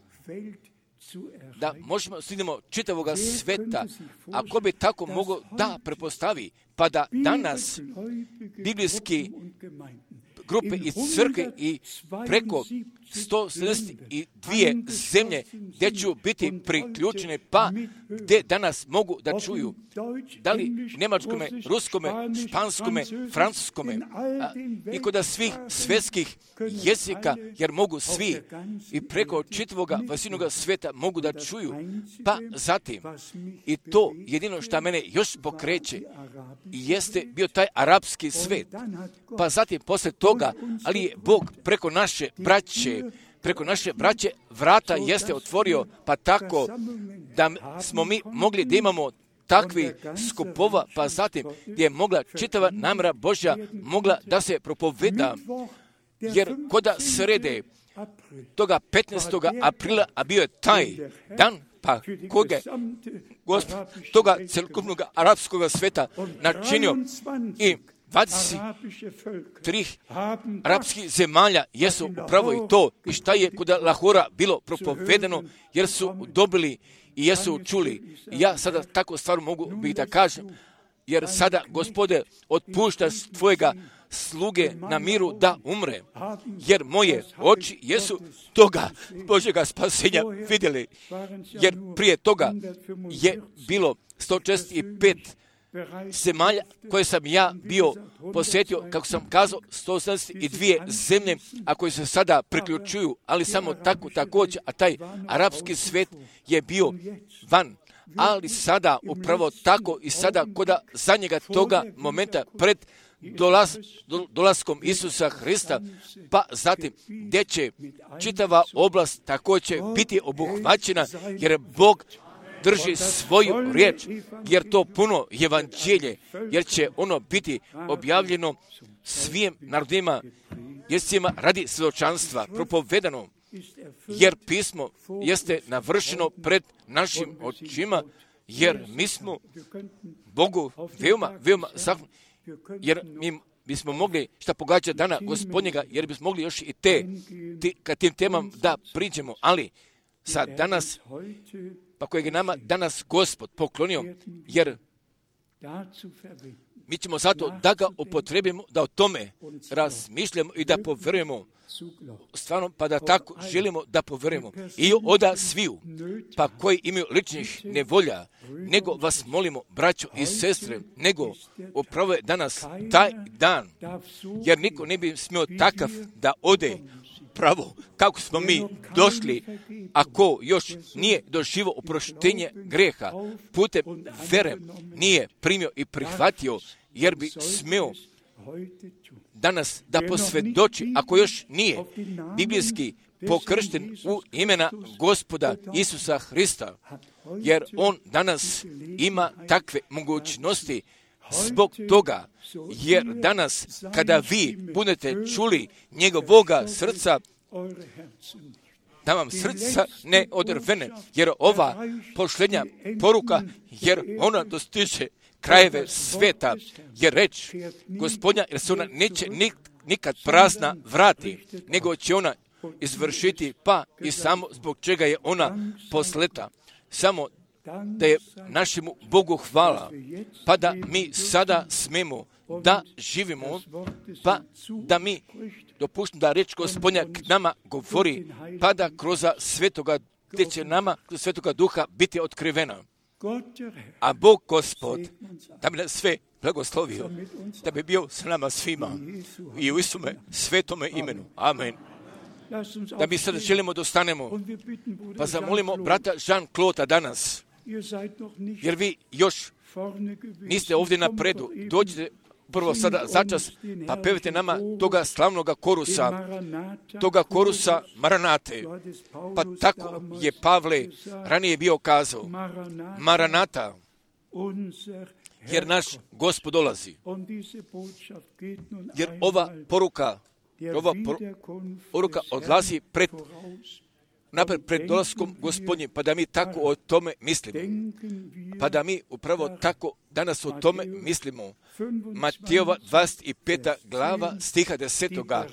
Speaker 1: da možemo stignemo čitavoga sveta, ako bi tako mogao da prepostavi, pa da danas biblijski grupe i crkve i preko sto sedamdeset dvije zemlje gdje će biti priključene, pa gdje danas mogu da čuju, da li njemačkome, ruskome, španskome, francuskome a, i kod svih svjetskih jezika, jer mogu svi i preko čitavoga vasinoga sveta mogu da čuju, pa zatim i to jedino što mene još pokreće jeste bio taj arapski svet, pa zatim posle toga, ali je Bog preko naše braće, preko naše braće vrata jeste otvorio, pa tako da smo mi mogli da imamo takvi skupova, pa zatim gdje je mogla čitava namjera Božja mogla da se propoveda, jer koda srede toga petnaestog aprila, a bio je taj dan, pa koga Gospod toga celokupnog arapskog sveta načinio i dvadeset tri arapskih zemalja jesu upravo i to, i šta je kod Lahora bilo propovedano, jer su dobili i jesu čuli. Ja sada tako stvar mogu bih da kažem, jer sada, Gospode, otpušta tvojega sluge na miru da umre, jer moje oči jesu toga Božjega spasenja vidjeli, jer prije toga je bilo sto četrdeset pet zemalja koje sam ja bio posjetio, kako sam kazao, sto osamdeset dvije zemlje, a koje se sada priključuju, ali samo tako također, a taj arapski svijet je bio van. Ali sada, upravo tako i sada, koda zadnjega toga momenta pred dolaz, do, dolaskom Isusa Hrista, pa zatim gdje će čitava oblast također biti obuhvaćena, jer Bog drži svoju riječ, jer to puno evanđelje, jer će ono biti objavljeno svim narodima, jescima radi svjedočanstva, propovedano, jer pismo jeste navršeno pred našim očima, jer mi smo Bogu veoma, veoma zahvalni, jer mi bismo mogli šta pogađa dana Gospodnjega, jer bismo mogli još i te, ti, ka tim temam da priđemo, ali sa danas, pa kojeg je nama danas Gospod poklonio, jer mi ćemo zato da ga upotrebimo, da o tome razmišljamo i da poverujemo, stvarno, pa da tako želimo da poverujemo. I oda sviju, pa koji imaju ličnih nevolja, nego vas molimo, braćo i sestre, nego upravo je danas taj dan, jer niko ne bi smio takav da ode pravo kako smo mi došli, ako još nije doživio oproštenje greha, putem vere nije primio i prihvatio, jer bi smio danas da posvjedoči, ako još nije biblijski pokršten u imena Gospoda Isusa Hrista, jer on danas ima takve mogućnosti zbog toga, jer danas kada vi budete čuli njegovoga srca, da vam srca ne odrvene, jer ova posljednja poruka, jer ona dostiže krajeve sveta, jer reč Gospodnja, jer se ona neće nikad prazna vrati, nego će ona izvršiti, pa i samo zbog čega je ona posleta. Samo da je našemu Bogu hvala, pa da mi sada smemo da živimo, pa da mi dopuštamo da reč Gospodnja k nama govori, pa da kroz svetoga, gdje će nama kroz svetoga duha biti otkrivena. A Bog Gospod, da bi nas sve blagoslovio, da bi bio s nama svima i u Isume svetome imenu. Amen. Da mi sada želimo da ostanemo, pa zamolimo brata Jean-Claude danas, jer vi još niste ovdje napredu. Dođite prvo sada začas, pa pevite nama toga slavnoga korusa, toga korusa Maranate. Pa tako je Pavle ranije bio kazao, Maranata, jer naš Gospod dolazi. Jer ova poruka, ova poruka odlazi pred napred pred dolaskom Gospodnjim, pa da mi tako o tome mislimo. Pa da mi upravo tako danas o tome mislimo. Matijova dvadeset peta glava stiha desetoga.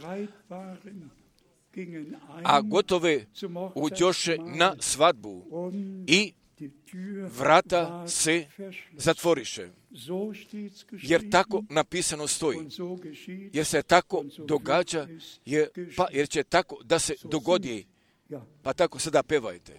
Speaker 1: A gotove uđoše na svadbu i vrata se zatvoriše. Jer tako napisano stoji. Jer se tako događa, jer, pa jer će tako da se dogodi. Pa tako sada pevajte.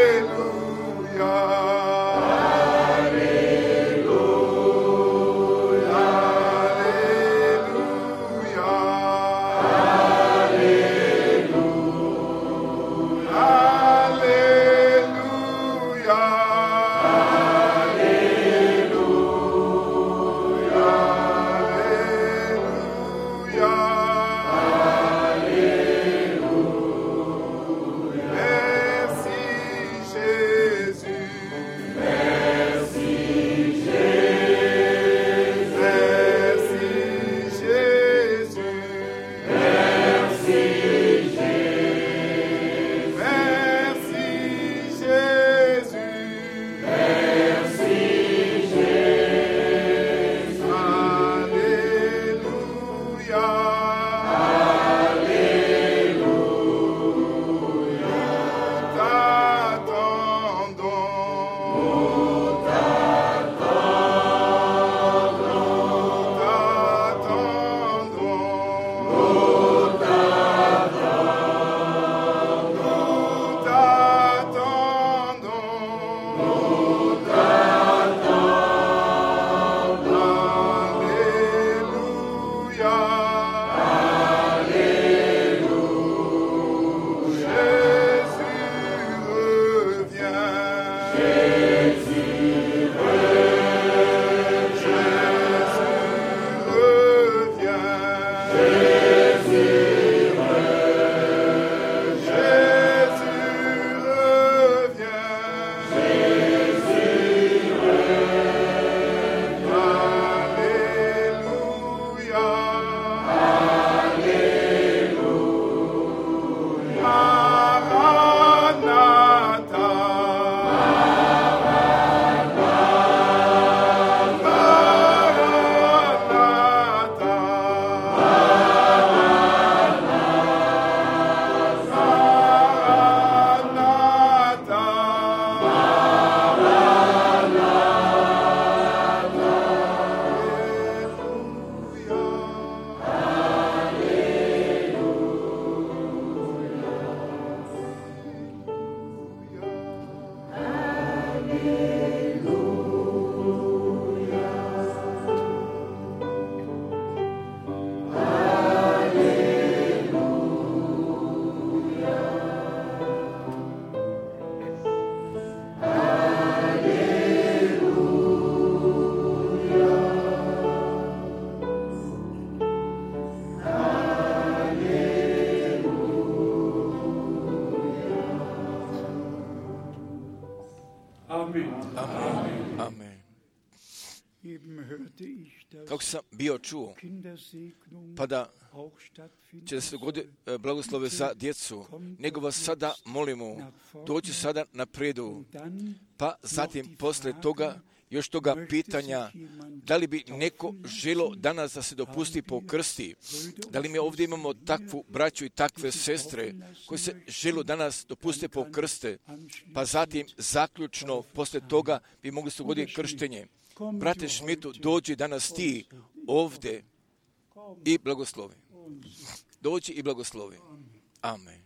Speaker 4: Hallelujah.
Speaker 1: kako sam bio čuo, pa da će se dogoditi blagoslove za djecu, nego vas sada molimo, doći sada napredu, pa zatim posle toga, još toga pitanja, da li bi neko želo danas da se dopusti po krsti, da li mi ovdje imamo takvu braću i takve sestre koji se želo danas dopusti po krste, pa zatim zaključno posle toga bi mogli se dogoditi krštenje. Brate Šmitu, dođi danas ti ovdje i blagoslovi. Dođi i blagoslovi. Amen.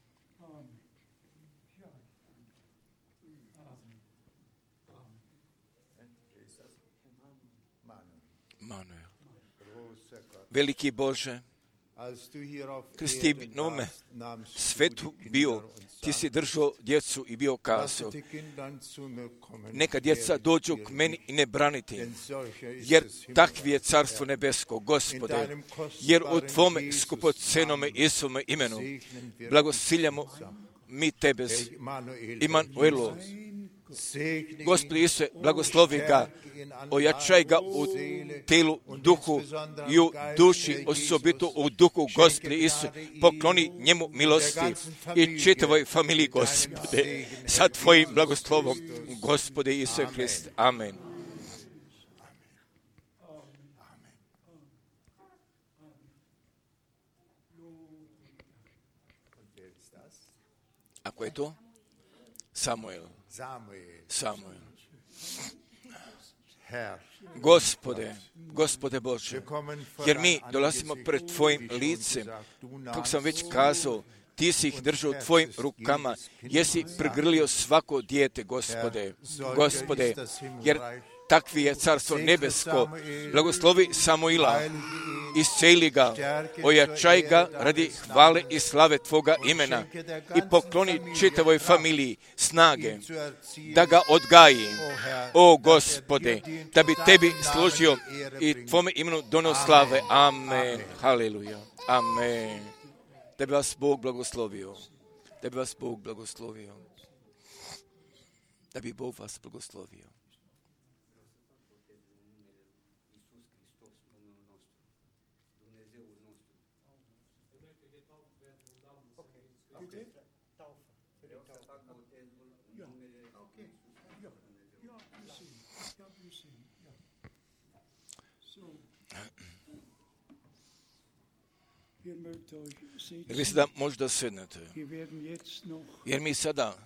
Speaker 1: Manuel. Veliki Bože, kad ti na ovome svetu bio, ti si držao djecu i bio kazao, neka djeca dođu k meni i ne braniti, jer takvi je carstvo nebesko, Gospode, jer u tvome skupocenome Isuvome imenu blagosiljamo mi tebe, Immanuelu. Gospodи Isuse, blagoslovi ga, ojačaj ga u telu, duhu i u duši, osobito u duhu, Gospodi Isuse, pokloni njemu milosti i čitavoj familiji, Gospode, sa tvojim blagoslovom, Gospode Isuse Hriste. Amen. Ako je to? Samuel. Samuel. Gospode, Gospode Bože, jer mi dolazimo pred tvojim licem, kako sam već kazao, ti si ih držao u tvojim rukama, jesi pregrlio svako dijete, Gospode, Gospode, jer takvi je carstvo nebesko. Blagoslovi Samuila, isceli ga, ojačaj ga radi hvale i slave tvoga imena i pokloni čitavoj familiji snage da ga odgaji, o Gospode, da bi tebi služio i tvome imenu donio slave. Amen. Haleluja. Amen. Da bi vas Bog blagoslovio. Da bi vas Bog blagoslovio. Da bi Bog vas blagoslovio. Jer vi sada možda sednete, jer mi sada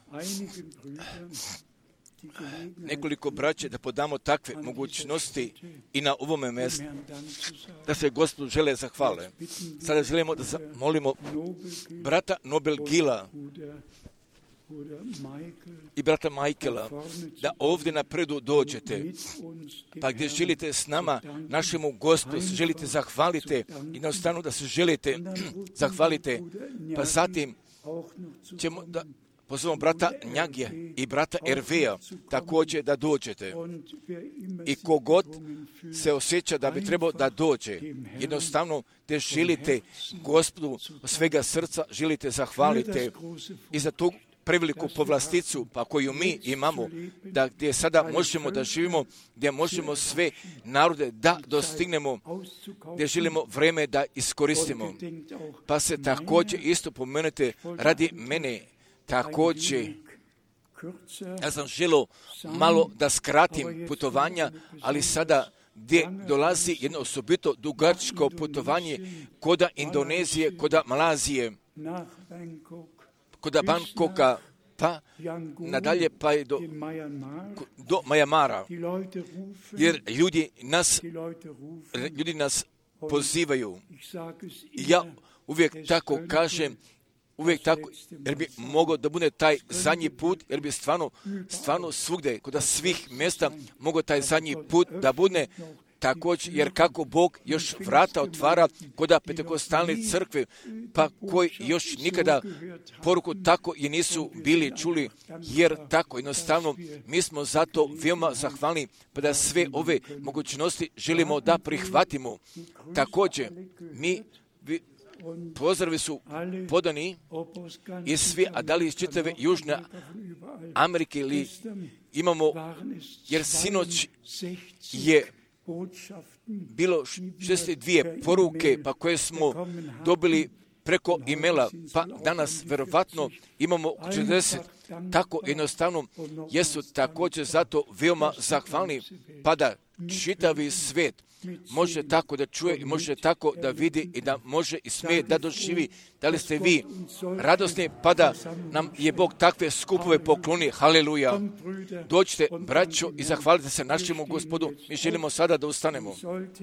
Speaker 1: nekoliko braće da podamo takve mogućnosti i na ovome mjestu, da se Gospodu žele zahvale. Sada želimo da molimo brata Nobel Gila i brata Michaela da ovdje napredu dođete, pa gdje želite s nama, našemu Gospodu, se želite zahvalite i na ostanu da se želite zahvalite, pa zatim ćemo da pozovemo brata Njagije i brata Erveja također da dođete. I kogod se osjeća da bi trebao da dođe, jednostavno gdje želite Gospodu svega srca, želite zahvalite i za tu preveliku povlasticu, pa koju mi imamo, da gdje sada možemo da živimo, gdje možemo sve narode da dostignemo, gdje želimo vreme da iskoristimo. Pa se također isto pomenete radi mene, također, ja sam želio malo da skratim putovanja, ali sada gdje dolazi jedno osobito dugačko putovanje koda Indonezije, koda Malazije, koda Bangkoka, pa nadalje pa je do, do Majamara, jer ljudi nas, ljudi nas pozivaju. Ja uvijek tako kažem, uvijek tako, jer bi mogao da bude taj zadnji put, jer bi stvarno, stvarno svugdje, kod svih mjesta, mogao taj zadnji put da bude također, jer kako Bog još vrata otvara kod Pentekostalne crkve, pa koji još nikada poruku tako i nisu bili čuli, jer tako jednostavno mi smo zato veoma zahvalni, pa da sve ove mogućnosti želimo da prihvatimo. Također, mi pozdravi su podani i svi, a da li iz čitave Južne Amerike ili imamo, jer sinoć je
Speaker 2: bilo šezdeset dvije poruke pa koje smo dobili preko e-maila, pa danas verovatno imamo četrdeset. Tako jednostavno jesu također zato veoma zahvalni, pa da čitavi svijet može tako da čuje i može tako da vidi i da može i smije da doživi. Da li ste vi radosni, pa da nam je Bog takve skupove pokloni. Haleluja. Dođite, braćo, i zahvalite se našemu Gospodu. Mi želimo sada da ustanemo.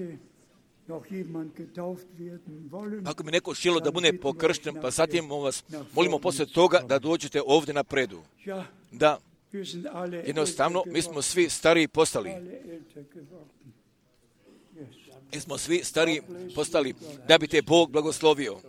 Speaker 2: Ako mi neko želo da bude pokršten, pa zatim vas molimo poslije toga da dođete ovdje napredu. Da, jednostavno, mi smo svi stariji postali. Mi smo svi stariji postali, da bi te Bog blagoslovio.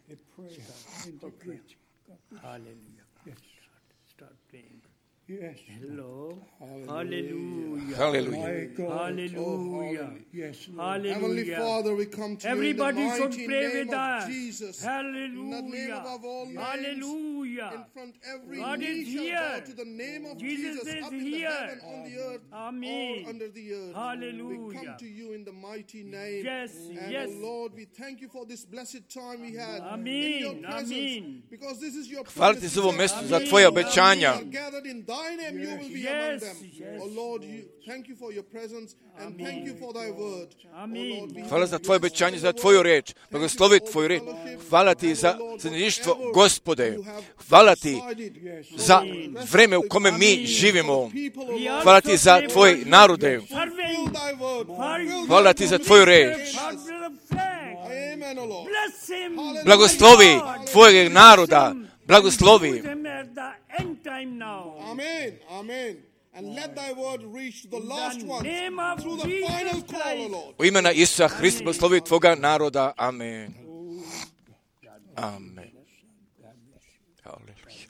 Speaker 3: Yes. Hello. Hallelujah.
Speaker 1: Hallelujah.
Speaker 3: Hallelujah.
Speaker 2: Yes,
Speaker 3: Hallelujah.
Speaker 4: Heavenly Father, we come to
Speaker 3: Everybody
Speaker 4: you in the
Speaker 3: should
Speaker 4: mighty
Speaker 3: pray
Speaker 4: name
Speaker 3: with
Speaker 4: of
Speaker 3: us.
Speaker 4: Jesus.
Speaker 3: Hallelujah.
Speaker 4: In the name above all names.
Speaker 3: Hallelujah.
Speaker 4: In front every
Speaker 3: God
Speaker 4: knee
Speaker 3: is
Speaker 4: shall
Speaker 3: here.
Speaker 4: bow to the name of
Speaker 3: Jesus
Speaker 4: Jesus,
Speaker 3: is
Speaker 4: up in the
Speaker 3: here.
Speaker 4: heaven, on the earth,
Speaker 3: Amen.
Speaker 4: or under the earth.
Speaker 3: Hallelujah.
Speaker 4: We come to you in the mighty name.
Speaker 3: Yes,
Speaker 4: and
Speaker 3: yes.
Speaker 4: oh Lord, we thank you for this blessed time we had
Speaker 3: Amen.
Speaker 4: in your presence.
Speaker 3: Amen.
Speaker 4: Because this is your
Speaker 1: Hvala ti
Speaker 4: promise.
Speaker 1: za ovo
Speaker 4: You
Speaker 1: mjesto,
Speaker 4: said,
Speaker 1: za
Speaker 4: "Amen."
Speaker 1: tvoje
Speaker 4: We
Speaker 1: obećanja.
Speaker 4: are gathered in thy name, you will be
Speaker 3: Yes,
Speaker 4: among them.
Speaker 3: yes.
Speaker 4: Oh Lord, you, thank you for your presence and thank you for thy word.
Speaker 3: Amen.
Speaker 4: Oh Lord, we
Speaker 1: Hvala za
Speaker 4: thank
Speaker 1: tvoje
Speaker 4: you
Speaker 1: obećanje,
Speaker 4: for
Speaker 1: za
Speaker 4: your
Speaker 1: tvoju
Speaker 4: word.
Speaker 1: reč.
Speaker 4: Thank you
Speaker 1: Blagoslovi
Speaker 4: for
Speaker 1: tvoju reč.
Speaker 4: fellowship.
Speaker 1: Hvala ti
Speaker 4: And
Speaker 1: za
Speaker 4: oh Lord,
Speaker 1: zajedništvo,
Speaker 4: whatever
Speaker 1: Gospode.
Speaker 4: you have
Speaker 1: Hvala ti
Speaker 4: decided
Speaker 1: za
Speaker 4: for
Speaker 1: vreme u kome mi
Speaker 3: Amen.
Speaker 1: živimo.
Speaker 4: people, oh
Speaker 3: We
Speaker 4: Lord,
Speaker 1: Hvala ti za
Speaker 3: also
Speaker 1: tvoj
Speaker 3: pray for
Speaker 1: narode.
Speaker 3: your
Speaker 4: fill
Speaker 3: servant.
Speaker 4: thy word. Fill
Speaker 1: Hvala
Speaker 4: thy
Speaker 1: ti za
Speaker 4: word.
Speaker 1: tvoju reč.
Speaker 3: Father of flag.
Speaker 4: Amen, oh Lord.
Speaker 3: Bless him.
Speaker 1: Blagoslovi
Speaker 3: God.
Speaker 1: tvojeg naroda. Blagoslovi.
Speaker 3: Use him at the end time now.
Speaker 4: Amen. Amen. And let thy word reach to the last
Speaker 3: the
Speaker 4: one
Speaker 3: name of
Speaker 4: through the
Speaker 3: Jesus
Speaker 4: final call, oh
Speaker 3: Christ.
Speaker 4: Lord.
Speaker 1: U imena Isusa Hrista blagoslovi tvoga naroda. Amen. Amen. Haleluja.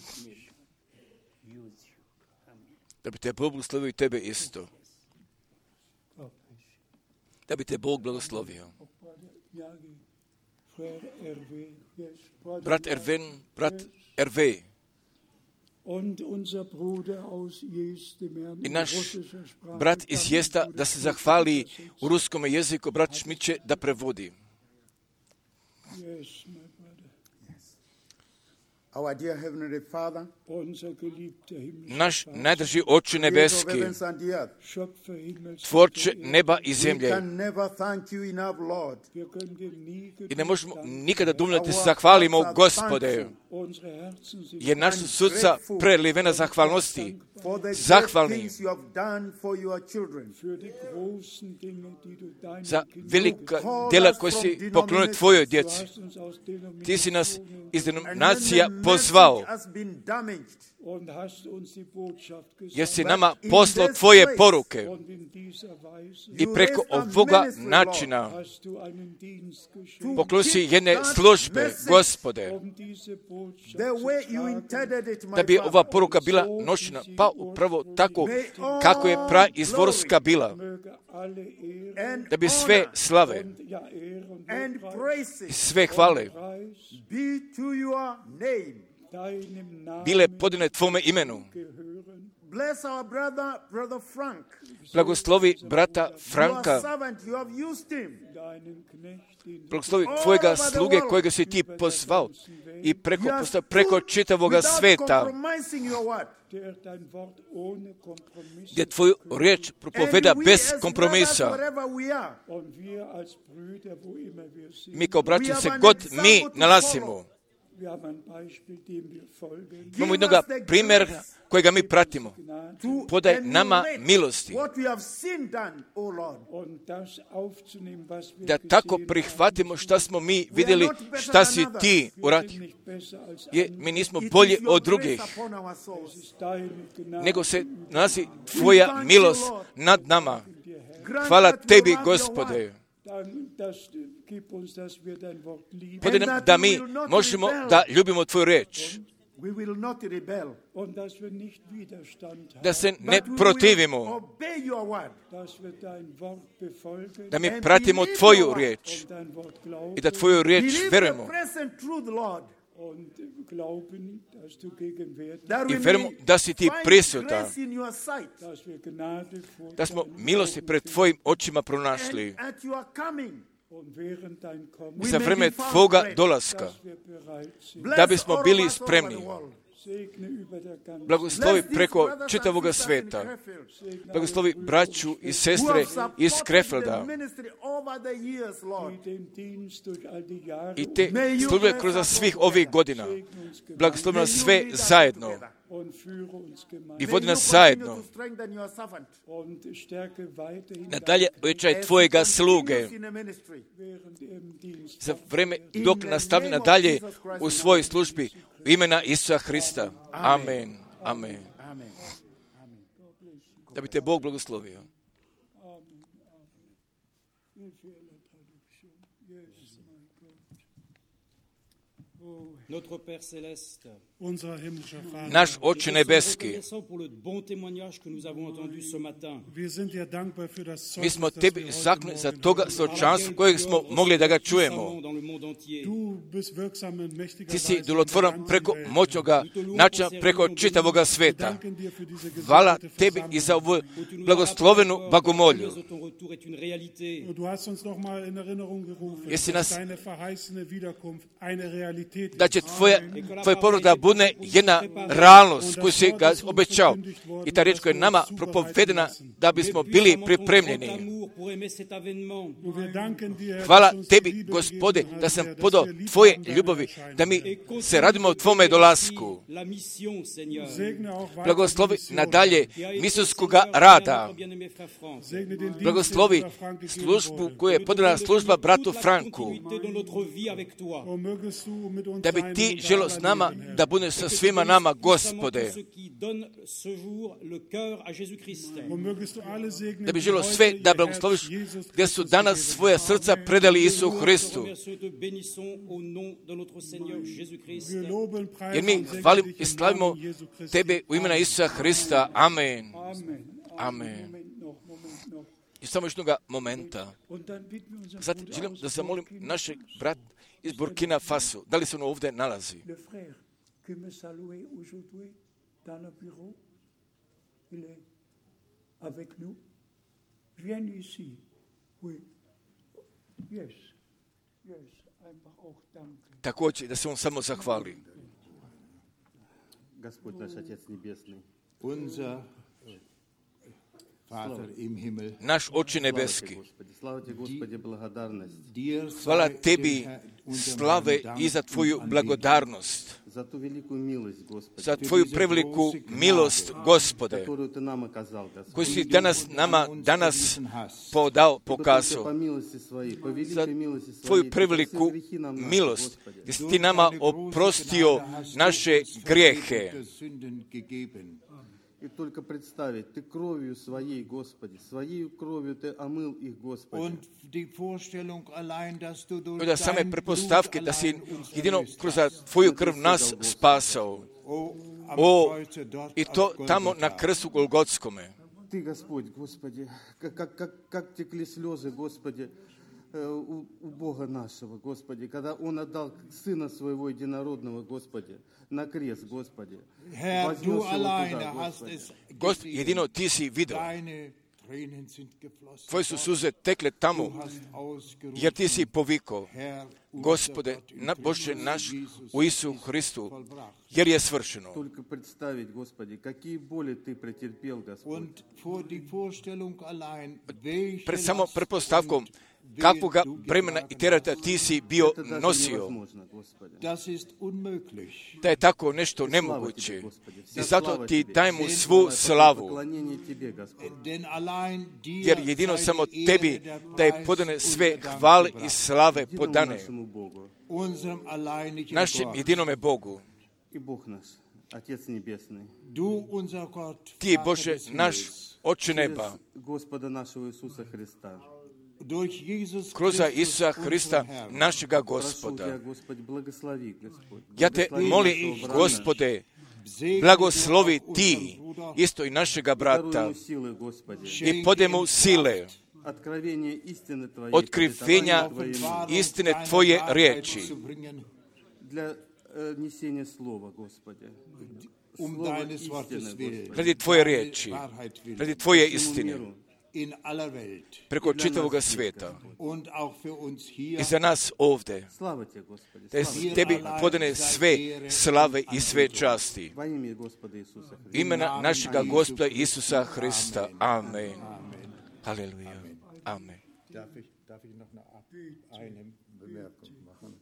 Speaker 1: Da bi te Bog blagoslovio i tebe isto. Da bi te Bog blagoslovio. Brat Erwin, brat Erve i naš brat iz Jesta da se zahvali u ruskom jeziku, brat Šmiće da prevodi.
Speaker 5: Our dear Heavenly Father,
Speaker 1: Naš najdrži Oče
Speaker 5: Creator of
Speaker 1: nebeski,
Speaker 5: heavens and the earth,
Speaker 1: tvorče neba i
Speaker 5: we
Speaker 1: zemlje.
Speaker 5: can never thank you enough, Lord.
Speaker 1: I ne možemo nikada dovoljno da ti se zahvalimo, Gospode, jer naša srca prelivena zahvalnosti,
Speaker 5: For the
Speaker 1: zahvalni
Speaker 5: great things you have done for your children.
Speaker 1: za velika djela koje si poklonio tvojoj djeci. Ti si nas iz denominacija pozvao,
Speaker 5: Has been damaged.
Speaker 1: jer si nama poslao tvoje poruke i preko ovoga načina poklonio si jedne službe, Gospode,
Speaker 5: The way you intended it, my
Speaker 1: da bi ova
Speaker 5: Father.
Speaker 1: poruka bila nošena, pa upravo tako kako je praizvorska bila,
Speaker 5: And
Speaker 1: da bi sve slave
Speaker 5: and
Speaker 1: i
Speaker 5: praises
Speaker 1: sve hvale
Speaker 5: be to your name.
Speaker 1: bile podine tvome imenu.
Speaker 5: Bless our brother, brother Frank.
Speaker 1: Blagoslovi brata
Speaker 5: Your
Speaker 1: Franka,
Speaker 5: servant, you have used him.
Speaker 1: blagoslovi tvojega sluge kojega si ti pozvao i preko,
Speaker 5: You have
Speaker 1: posta- preko
Speaker 5: stood
Speaker 1: čitavoga
Speaker 5: without
Speaker 1: sveta,
Speaker 5: compromising your word.
Speaker 1: gdje tvoju riječ propoveda
Speaker 5: And we
Speaker 1: bez
Speaker 5: as brothers,
Speaker 1: kompromisa.
Speaker 5: wherever we are,
Speaker 1: Mi kao
Speaker 5: we
Speaker 1: braći
Speaker 5: have
Speaker 1: se
Speaker 5: an
Speaker 1: god
Speaker 5: example
Speaker 1: mi
Speaker 5: to
Speaker 1: nalazimo.
Speaker 5: follow.
Speaker 1: Imamo
Speaker 5: Give
Speaker 1: jednoga
Speaker 5: us the
Speaker 1: primjera
Speaker 5: grace
Speaker 1: kojega mi pratimo.
Speaker 5: to
Speaker 1: Podaj nama
Speaker 5: emulate
Speaker 1: milosti
Speaker 5: what we have seen done, O Lord.
Speaker 1: da tako prihvatimo šta smo mi vidjeli, šta si ti uradio. Je, mi nismo
Speaker 5: It
Speaker 1: bolji
Speaker 5: is your
Speaker 1: od
Speaker 5: grace
Speaker 1: drugih,
Speaker 5: upon our souls.
Speaker 1: nego se nalazi tvoja milost nad nama.
Speaker 5: Grant
Speaker 1: Hvala
Speaker 5: that we
Speaker 1: tebi,
Speaker 5: love your
Speaker 1: Gospode.
Speaker 5: word.
Speaker 1: Podaj nam da mi možemo da ljubimo tvoju reč,
Speaker 5: We will not rebel,
Speaker 1: da se
Speaker 5: but
Speaker 1: ne
Speaker 5: we will
Speaker 1: protivimo,
Speaker 5: obey your word.
Speaker 1: da mi
Speaker 5: and
Speaker 1: pratimo
Speaker 5: believe
Speaker 1: tvoju
Speaker 5: your word.
Speaker 1: riječ i da tvoju riječ
Speaker 5: Believe the
Speaker 1: verujemo.
Speaker 5: present truth, Lord.
Speaker 2: I verujemo da si ti prisutan, da smo milosti pred tvojim očima pronašli. Za vreme tvoga dolaska, da bismo bili spremni. Blagoslovi preko čitavoga sveta. Blagoslovi braću i sestre iz Krefelda. I te službe kroz svih ovih godina. Blagoslovi nas sve zajedno. I vodi nas zajedno. Nadalje ojačaj tvojega sluge. Za vreme dok nastavi nadalje u svojoj službi u imena Isusa Hrista. Amen. Amen. Da bi te Bog blagoslovio. Naš Oče nebeski, mi smo tebi zahvalni za toga svjedočanstva kojeg smo mogli da ga čujemo. Ti si djelotvoran preko moćnoga načina, preko čitavoga sveta. Hvala tebi i za ovu blagoslovenu bogomolju. Jesi nas da će tvoja, tvoj povrat da bude jedna realnost koju si ga obećao. I ta riječ koja je nama propovedena da bismo bili pripremljeni. Hvala tebi, Gospode, da sam podao tvoje ljubavi, da mi se radimo o tvome dolasku. Blagoslovi nadalje misijskoga rada. Blagoslovi službu koju je podala služba bratu Franku. Da bi ti želo s nama, da bude sa svima nama, Gospode. Da bi želo sve da blagosloviš gdje su danas svoja srca predali Isu Hristu. Jer mi hvalimo i slavimo tebe u imena Isusa Hrista. Amen. Amen. I samo još jednoga momenta. Zatim želim da zamolim našeg brata iz Burkina Faso. Da li se ono ovdje nalazi? Također da se on samo zahvali.
Speaker 6: Gospod naš Otec nebesni.
Speaker 2: Naš Oče nebeski, hvala tebi slave i za tvoju blagodarnost, za tvoju preveliku milost, Gospode, koju si danas nama danas podao, pokazao, za tvoju preveliku milost, gdje si ti nama oprostio naše grijehe.
Speaker 6: И только представить, Ты кровью Своей, Господи, Своей кровью Ты омыл их, Господи.
Speaker 2: I da same pretpostavke da si jedino kroz tvoju krv nas spasao. O, i to tamo na krstu Golgotskome.
Speaker 6: Ты, Господь, Господи, как, как, как, как текли слезы, Господи, у, у Бога нашего, Господи, когда Он отдал Сына Своего Единородного, Господи, на крест, Господи.
Speaker 7: Herr, du alleine hast es
Speaker 2: Gospod, jedino ti si vidio. Tvoje su suze tekle tamo, jer ti si povikao, Gospode, na Bože naš, u Isu Hristu, jer je svršeno.
Speaker 6: Только представить, Господи, какие боли Ты претерпел, Господь.
Speaker 2: Pred samo pretpostavkom, kakvoga bremena i tereta ti si bio nosio. Da je tako nešto nemoguće. I zato ti dajemo svu slavu. Jer jedino samo tebi da je podane sve hvale i slave podane. Našem jedinome Bogu. Ti, Bože, naš Oče neba, kroz Isusa Hrista, našega Gospoda. Ja te molim, Gospode, blagoslovi ti, isto i našega brata, i podaj mu sile, otkrivenja istine tvoje riječi,
Speaker 6: э, несения слова, Господи.
Speaker 7: Um
Speaker 6: Слово
Speaker 7: deines Wortes
Speaker 6: истины,
Speaker 7: willen,
Speaker 6: Господи.
Speaker 1: radi Tvoje riječi,
Speaker 7: Wahrheit willen,
Speaker 1: radi Tvoje
Speaker 6: Всему
Speaker 1: istine,
Speaker 6: миру.
Speaker 7: in aller Welt.
Speaker 1: preko čitavoga sveta
Speaker 7: Und auch für uns hier.
Speaker 1: i za nas ovde,
Speaker 6: Слава Тебе, Господи.
Speaker 1: da je
Speaker 6: Слава Тебе.
Speaker 1: Tebi podane sve slave i sve časti.
Speaker 6: Во имя Господа Иисуса Христа.
Speaker 1: Imena našega Gospoda Isusa Hrista. Amen. Halleluja. Amen.
Speaker 7: Darf ich, darf ich noch eine, Ab- eine Bemerkung machen?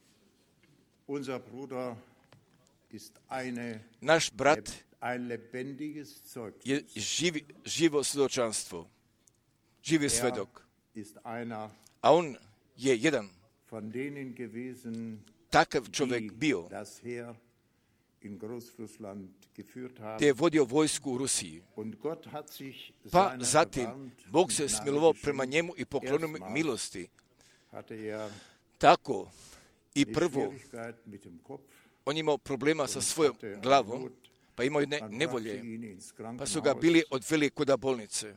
Speaker 7: Unser Bruder ist eine,
Speaker 1: Naš brat
Speaker 7: ein lebendiges Zeugnis.
Speaker 1: je živi, živo svjedočanstvo, živi svedok,
Speaker 7: Ist einer
Speaker 1: a on je jedan
Speaker 7: von denen gewesen,
Speaker 1: takav čovjek
Speaker 7: die
Speaker 1: bio,
Speaker 7: das Heer in Großrussland geführt
Speaker 1: te
Speaker 7: haben.
Speaker 1: je vodio vojsku u Rusiji.
Speaker 7: Und Gott hat sich
Speaker 1: Pa
Speaker 7: seiner
Speaker 1: zatim
Speaker 7: gewandt
Speaker 1: Bog
Speaker 7: und
Speaker 1: se
Speaker 7: Gnade
Speaker 1: smilovao
Speaker 7: geschenkt.
Speaker 1: prema njemu i poklonio mu
Speaker 7: Erstmal
Speaker 1: milosti.
Speaker 7: hatte er
Speaker 1: Tako i
Speaker 7: die
Speaker 1: prvo,
Speaker 7: Schwierigkeit mit dem Kopf.
Speaker 1: on je imao problema sa svojom glavom, pa imao jedne
Speaker 7: Man
Speaker 1: nevolje,
Speaker 7: brachte ihn ins
Speaker 1: pa su ga
Speaker 7: Krankenhaus.
Speaker 1: bili odveli kuda bolnice.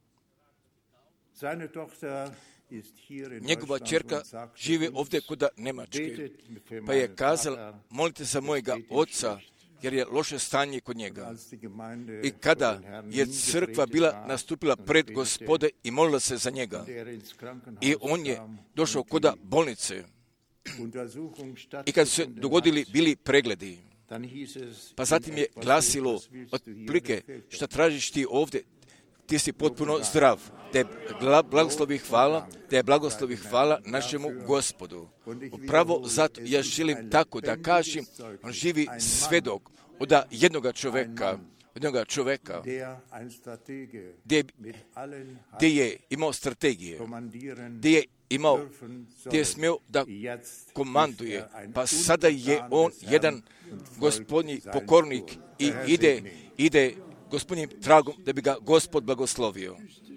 Speaker 7: Seine Tochter ist hier in
Speaker 1: Njegova
Speaker 7: Deutschland
Speaker 1: čerka
Speaker 7: und sagte
Speaker 1: živi
Speaker 7: uns,
Speaker 1: ovdje kuda Nemačke,
Speaker 7: betet für
Speaker 1: pa je
Speaker 7: meinen
Speaker 1: kazala,
Speaker 7: Vater,
Speaker 1: molite za mojega oca, jer je loše stanje kod njega.
Speaker 7: als die Gemeinde
Speaker 1: I
Speaker 7: vor
Speaker 1: kada
Speaker 7: den Herrn
Speaker 1: je crkva bila
Speaker 7: hingetreten war
Speaker 1: nastupila
Speaker 7: und
Speaker 1: pred
Speaker 7: betete,
Speaker 1: Gospode i molila se za njega,
Speaker 7: und er ins Krankenhaus
Speaker 1: i on je
Speaker 7: kam
Speaker 1: došao
Speaker 7: und
Speaker 1: kuda
Speaker 7: die
Speaker 1: bolnice,
Speaker 7: Untersuchung
Speaker 1: i kad su se
Speaker 7: stattgefunden
Speaker 1: dogodili
Speaker 7: hat,
Speaker 1: bili pregledi,
Speaker 7: dann hieß es,
Speaker 1: pa zatim je
Speaker 7: etwas,
Speaker 1: glasilo,
Speaker 7: was willst du hier,
Speaker 1: otprilike,
Speaker 7: der fehlt
Speaker 1: šta
Speaker 7: dir.
Speaker 1: tražiš ti ovdje, ti si potpuno zdrav, da je gla- blagoslovi hvala, da je blagoslovi hvala našemu Gospodu. Upravo zato ja želim tako da kažem, on živi svedok od jednoga čoveka, od jednoga čoveka,
Speaker 7: Der ein Stratege
Speaker 1: gdje,
Speaker 7: mit allen
Speaker 1: gdje je imao strategije,
Speaker 7: kommandieren
Speaker 1: gdje je imao,
Speaker 7: dürfen
Speaker 1: gdje je
Speaker 7: soll.
Speaker 1: smio da
Speaker 7: Jetzt
Speaker 1: komanduje,
Speaker 7: ist er ein
Speaker 1: pa sada je on
Speaker 7: Untertan des
Speaker 1: jedan
Speaker 7: Herrn und
Speaker 1: gospodnji
Speaker 7: folgt seinen
Speaker 1: pokornik
Speaker 7: Spuren.
Speaker 1: i
Speaker 7: Der Herr
Speaker 1: ide,
Speaker 7: segne ihn.
Speaker 1: ide gospodnjim tragom da bi ga Gospod blagoslovio.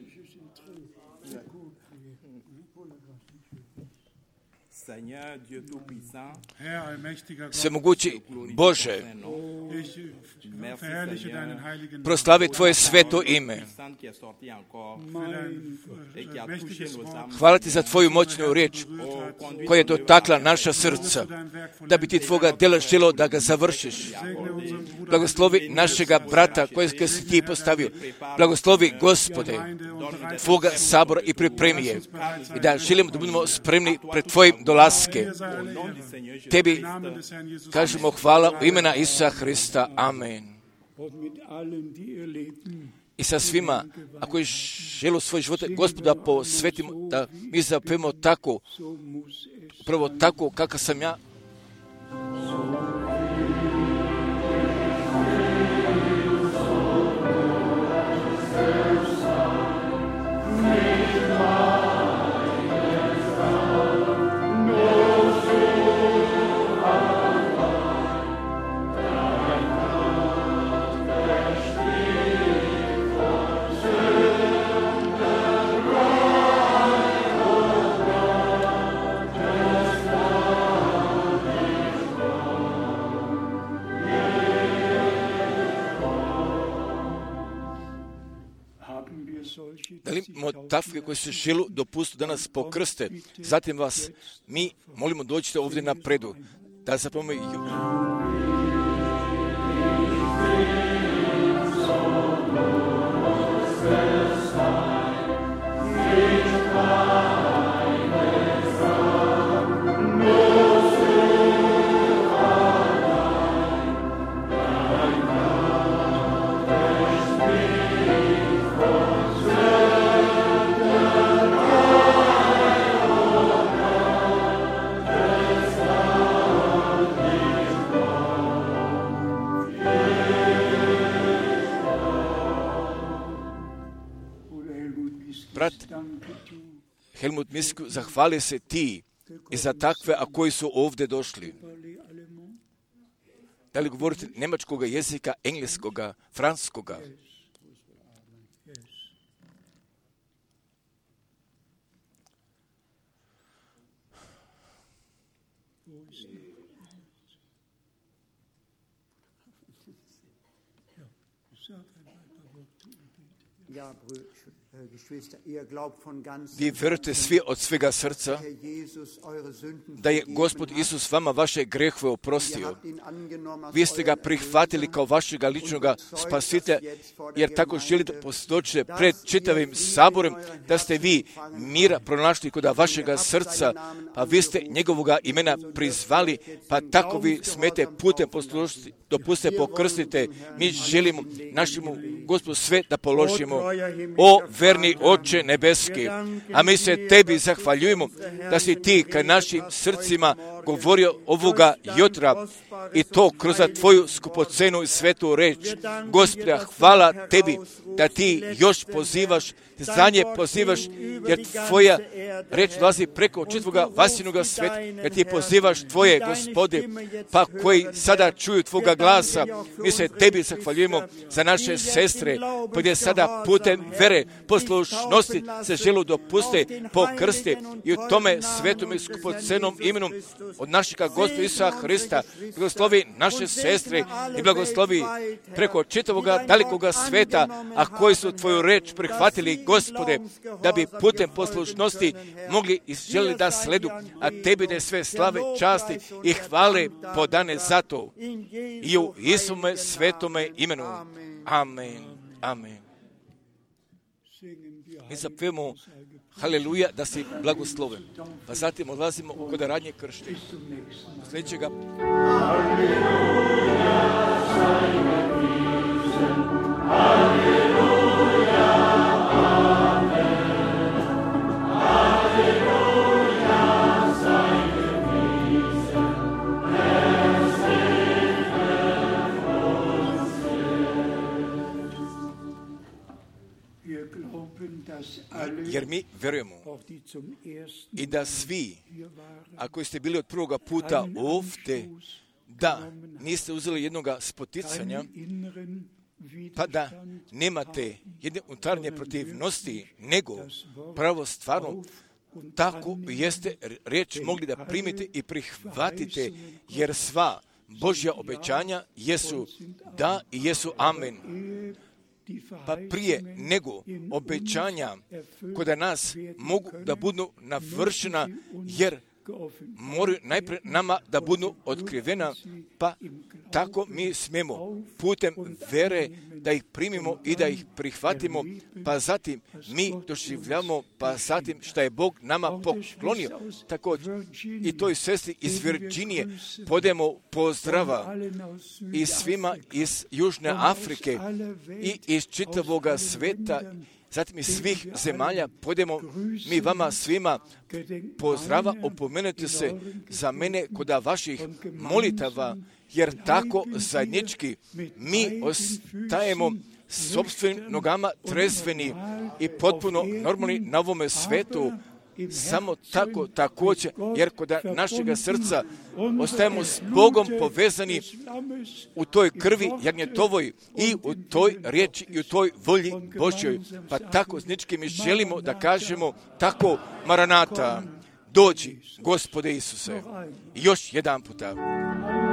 Speaker 8: Seigneur Dieu Tout-Puissant,
Speaker 9: Herr, allmächtiger Gott,
Speaker 1: Svemogući Bože,
Speaker 9: ich verherrliche deinen heiligen Namen
Speaker 1: proslavi Tvoje sveto ime.
Speaker 8: puissant qui est sorti encore
Speaker 9: für dein
Speaker 8: et qui
Speaker 9: äh,
Speaker 8: a touché
Speaker 9: mächtiges
Speaker 8: nos
Speaker 9: Wort,
Speaker 8: âmes.
Speaker 1: Hvala Ti za Tvoju moćnu riječ koja je dotakla naša srca, da bi Ti Tvoga djela želo da ga završiš.
Speaker 9: segne unseren Bruder
Speaker 1: Blagoslovi našega brata kojeg si Ti postavio. Blagoslovi Gospode Tvoga sabora i pripremi je. I da želimo da budemo spremni pred Tvojim dolaske. Tebi
Speaker 9: Namen des Herrn Jesus
Speaker 1: kažemo hvala u imena Isusa Hrista. Amen.
Speaker 10: und mit allen, die ihr Leben
Speaker 1: I sa svima, ako je želo svoj život Gospoda posvetimo, da mi zapevamo tako,
Speaker 10: so muss es
Speaker 1: prvo tako kakav sam ja,
Speaker 10: haben wir solche,
Speaker 1: da
Speaker 10: die
Speaker 1: li
Speaker 10: sich
Speaker 1: imamo
Speaker 10: taufen
Speaker 1: takve koji se želu dopustiti da nas pokrste. Zatim vas mi molimo dođite ovdje na predu, da zapomenu
Speaker 10: oder Helmut Miskis,
Speaker 1: Brat
Speaker 10: danke du.
Speaker 1: Helmut Misku, zahvali se Ti i za takve, a koji su ovdje došli.
Speaker 10: Parlez allemand,
Speaker 1: Da li govorite njemačkoga jezika, engleskoga, franskoga?
Speaker 10: ja, Brüder.
Speaker 2: Vi vjerujete svi od svega srca da je Gospod Isus vama vaše grehove oprostio. Vi ste ga prihvatili kao vašega ličnoga spasitelja, jer tako želite posvjedočiti pred čitavim saborem da ste vi mira pronašli kod vašega srca, pa vi ste njegovoga imena prizvali, pa tako vi smete putem poslušati, dopustite pokrstite. Mi želimo našemu Gospodu sve da položimo. O verni Oče nebeski, a mi se tebi zahvaljujemo da si ti ka našim srcima govorio ovoga jutra i to kroz tvoju skupocenu i svetu reč. Gospoda, hvala tebi da ti još pozivaš, za nje pozivaš, jer tvoja reč dolazi preko čitvoga vasinoga sveta, jer ti pozivaš tvoje Gospode, pa koji sada čuju tvoga glasa. Mi se tebi zahvaljujemo za naše sestre, gdje sada putem vere, poslušnosti se želu dopuste, pokrste i u tome svetom i skupocenom imenom od našega Gospoda Isusa Hrista blagoslovi naše sestre i blagoslovi preko čitavoga dalikoga sveta, a koji su tvoju reč prihvatili, Gospode, da bi putem poslušnosti mogli i želi da sledu, a tebi da je sve slave, časti i hvale podane za to. I u Isume svetome imenu. Amen. Amen. Mi zapevamo Haleluja, da si blagosloven. Pa zatim odlazimo kod radnje krštenja. Sljedećega. Jer mi vjerujemo i da svi, ako ste bili od prvoga puta ovdje, da niste uzeli jednoga spoticanja, pa da nemate jedne unutarnje protivnosti, nego pravo stvarno tako jeste riječ mogli da primite i prihvatite, jer sva Božja obećanja jesu da i jesu amen. Pa prije nego obećanja kod nas mogu da budu navršena, jer moraju najprije nama da budu otkrivena, pa tako mi smemo putem vere da ih primimo i da ih prihvatimo, pa zatim mi doživljamo, pa zatim što je Bog nama poklonio. Također i toj sestri iz Virginije podemo pozdrava i svima iz Južne Afrike i iz čitavoga sveta, zatim iz svih zemalja podemo mi vama svima pozdrava, opomenite se za mene kod vaših molitava, jer tako zajednički mi ostajemo sopstvenim nogama trezveni i potpuno normalni na ovome svetu. Samo tako također, jer kod našega srca ostajemo s Bogom povezani u toj krvi jagnjetovoj i u toj riječi i u toj volji Božjoj. Pa tako znički mi želimo da kažemo tako, Maranata, dođi, Gospode Isuse. Još jedan puta.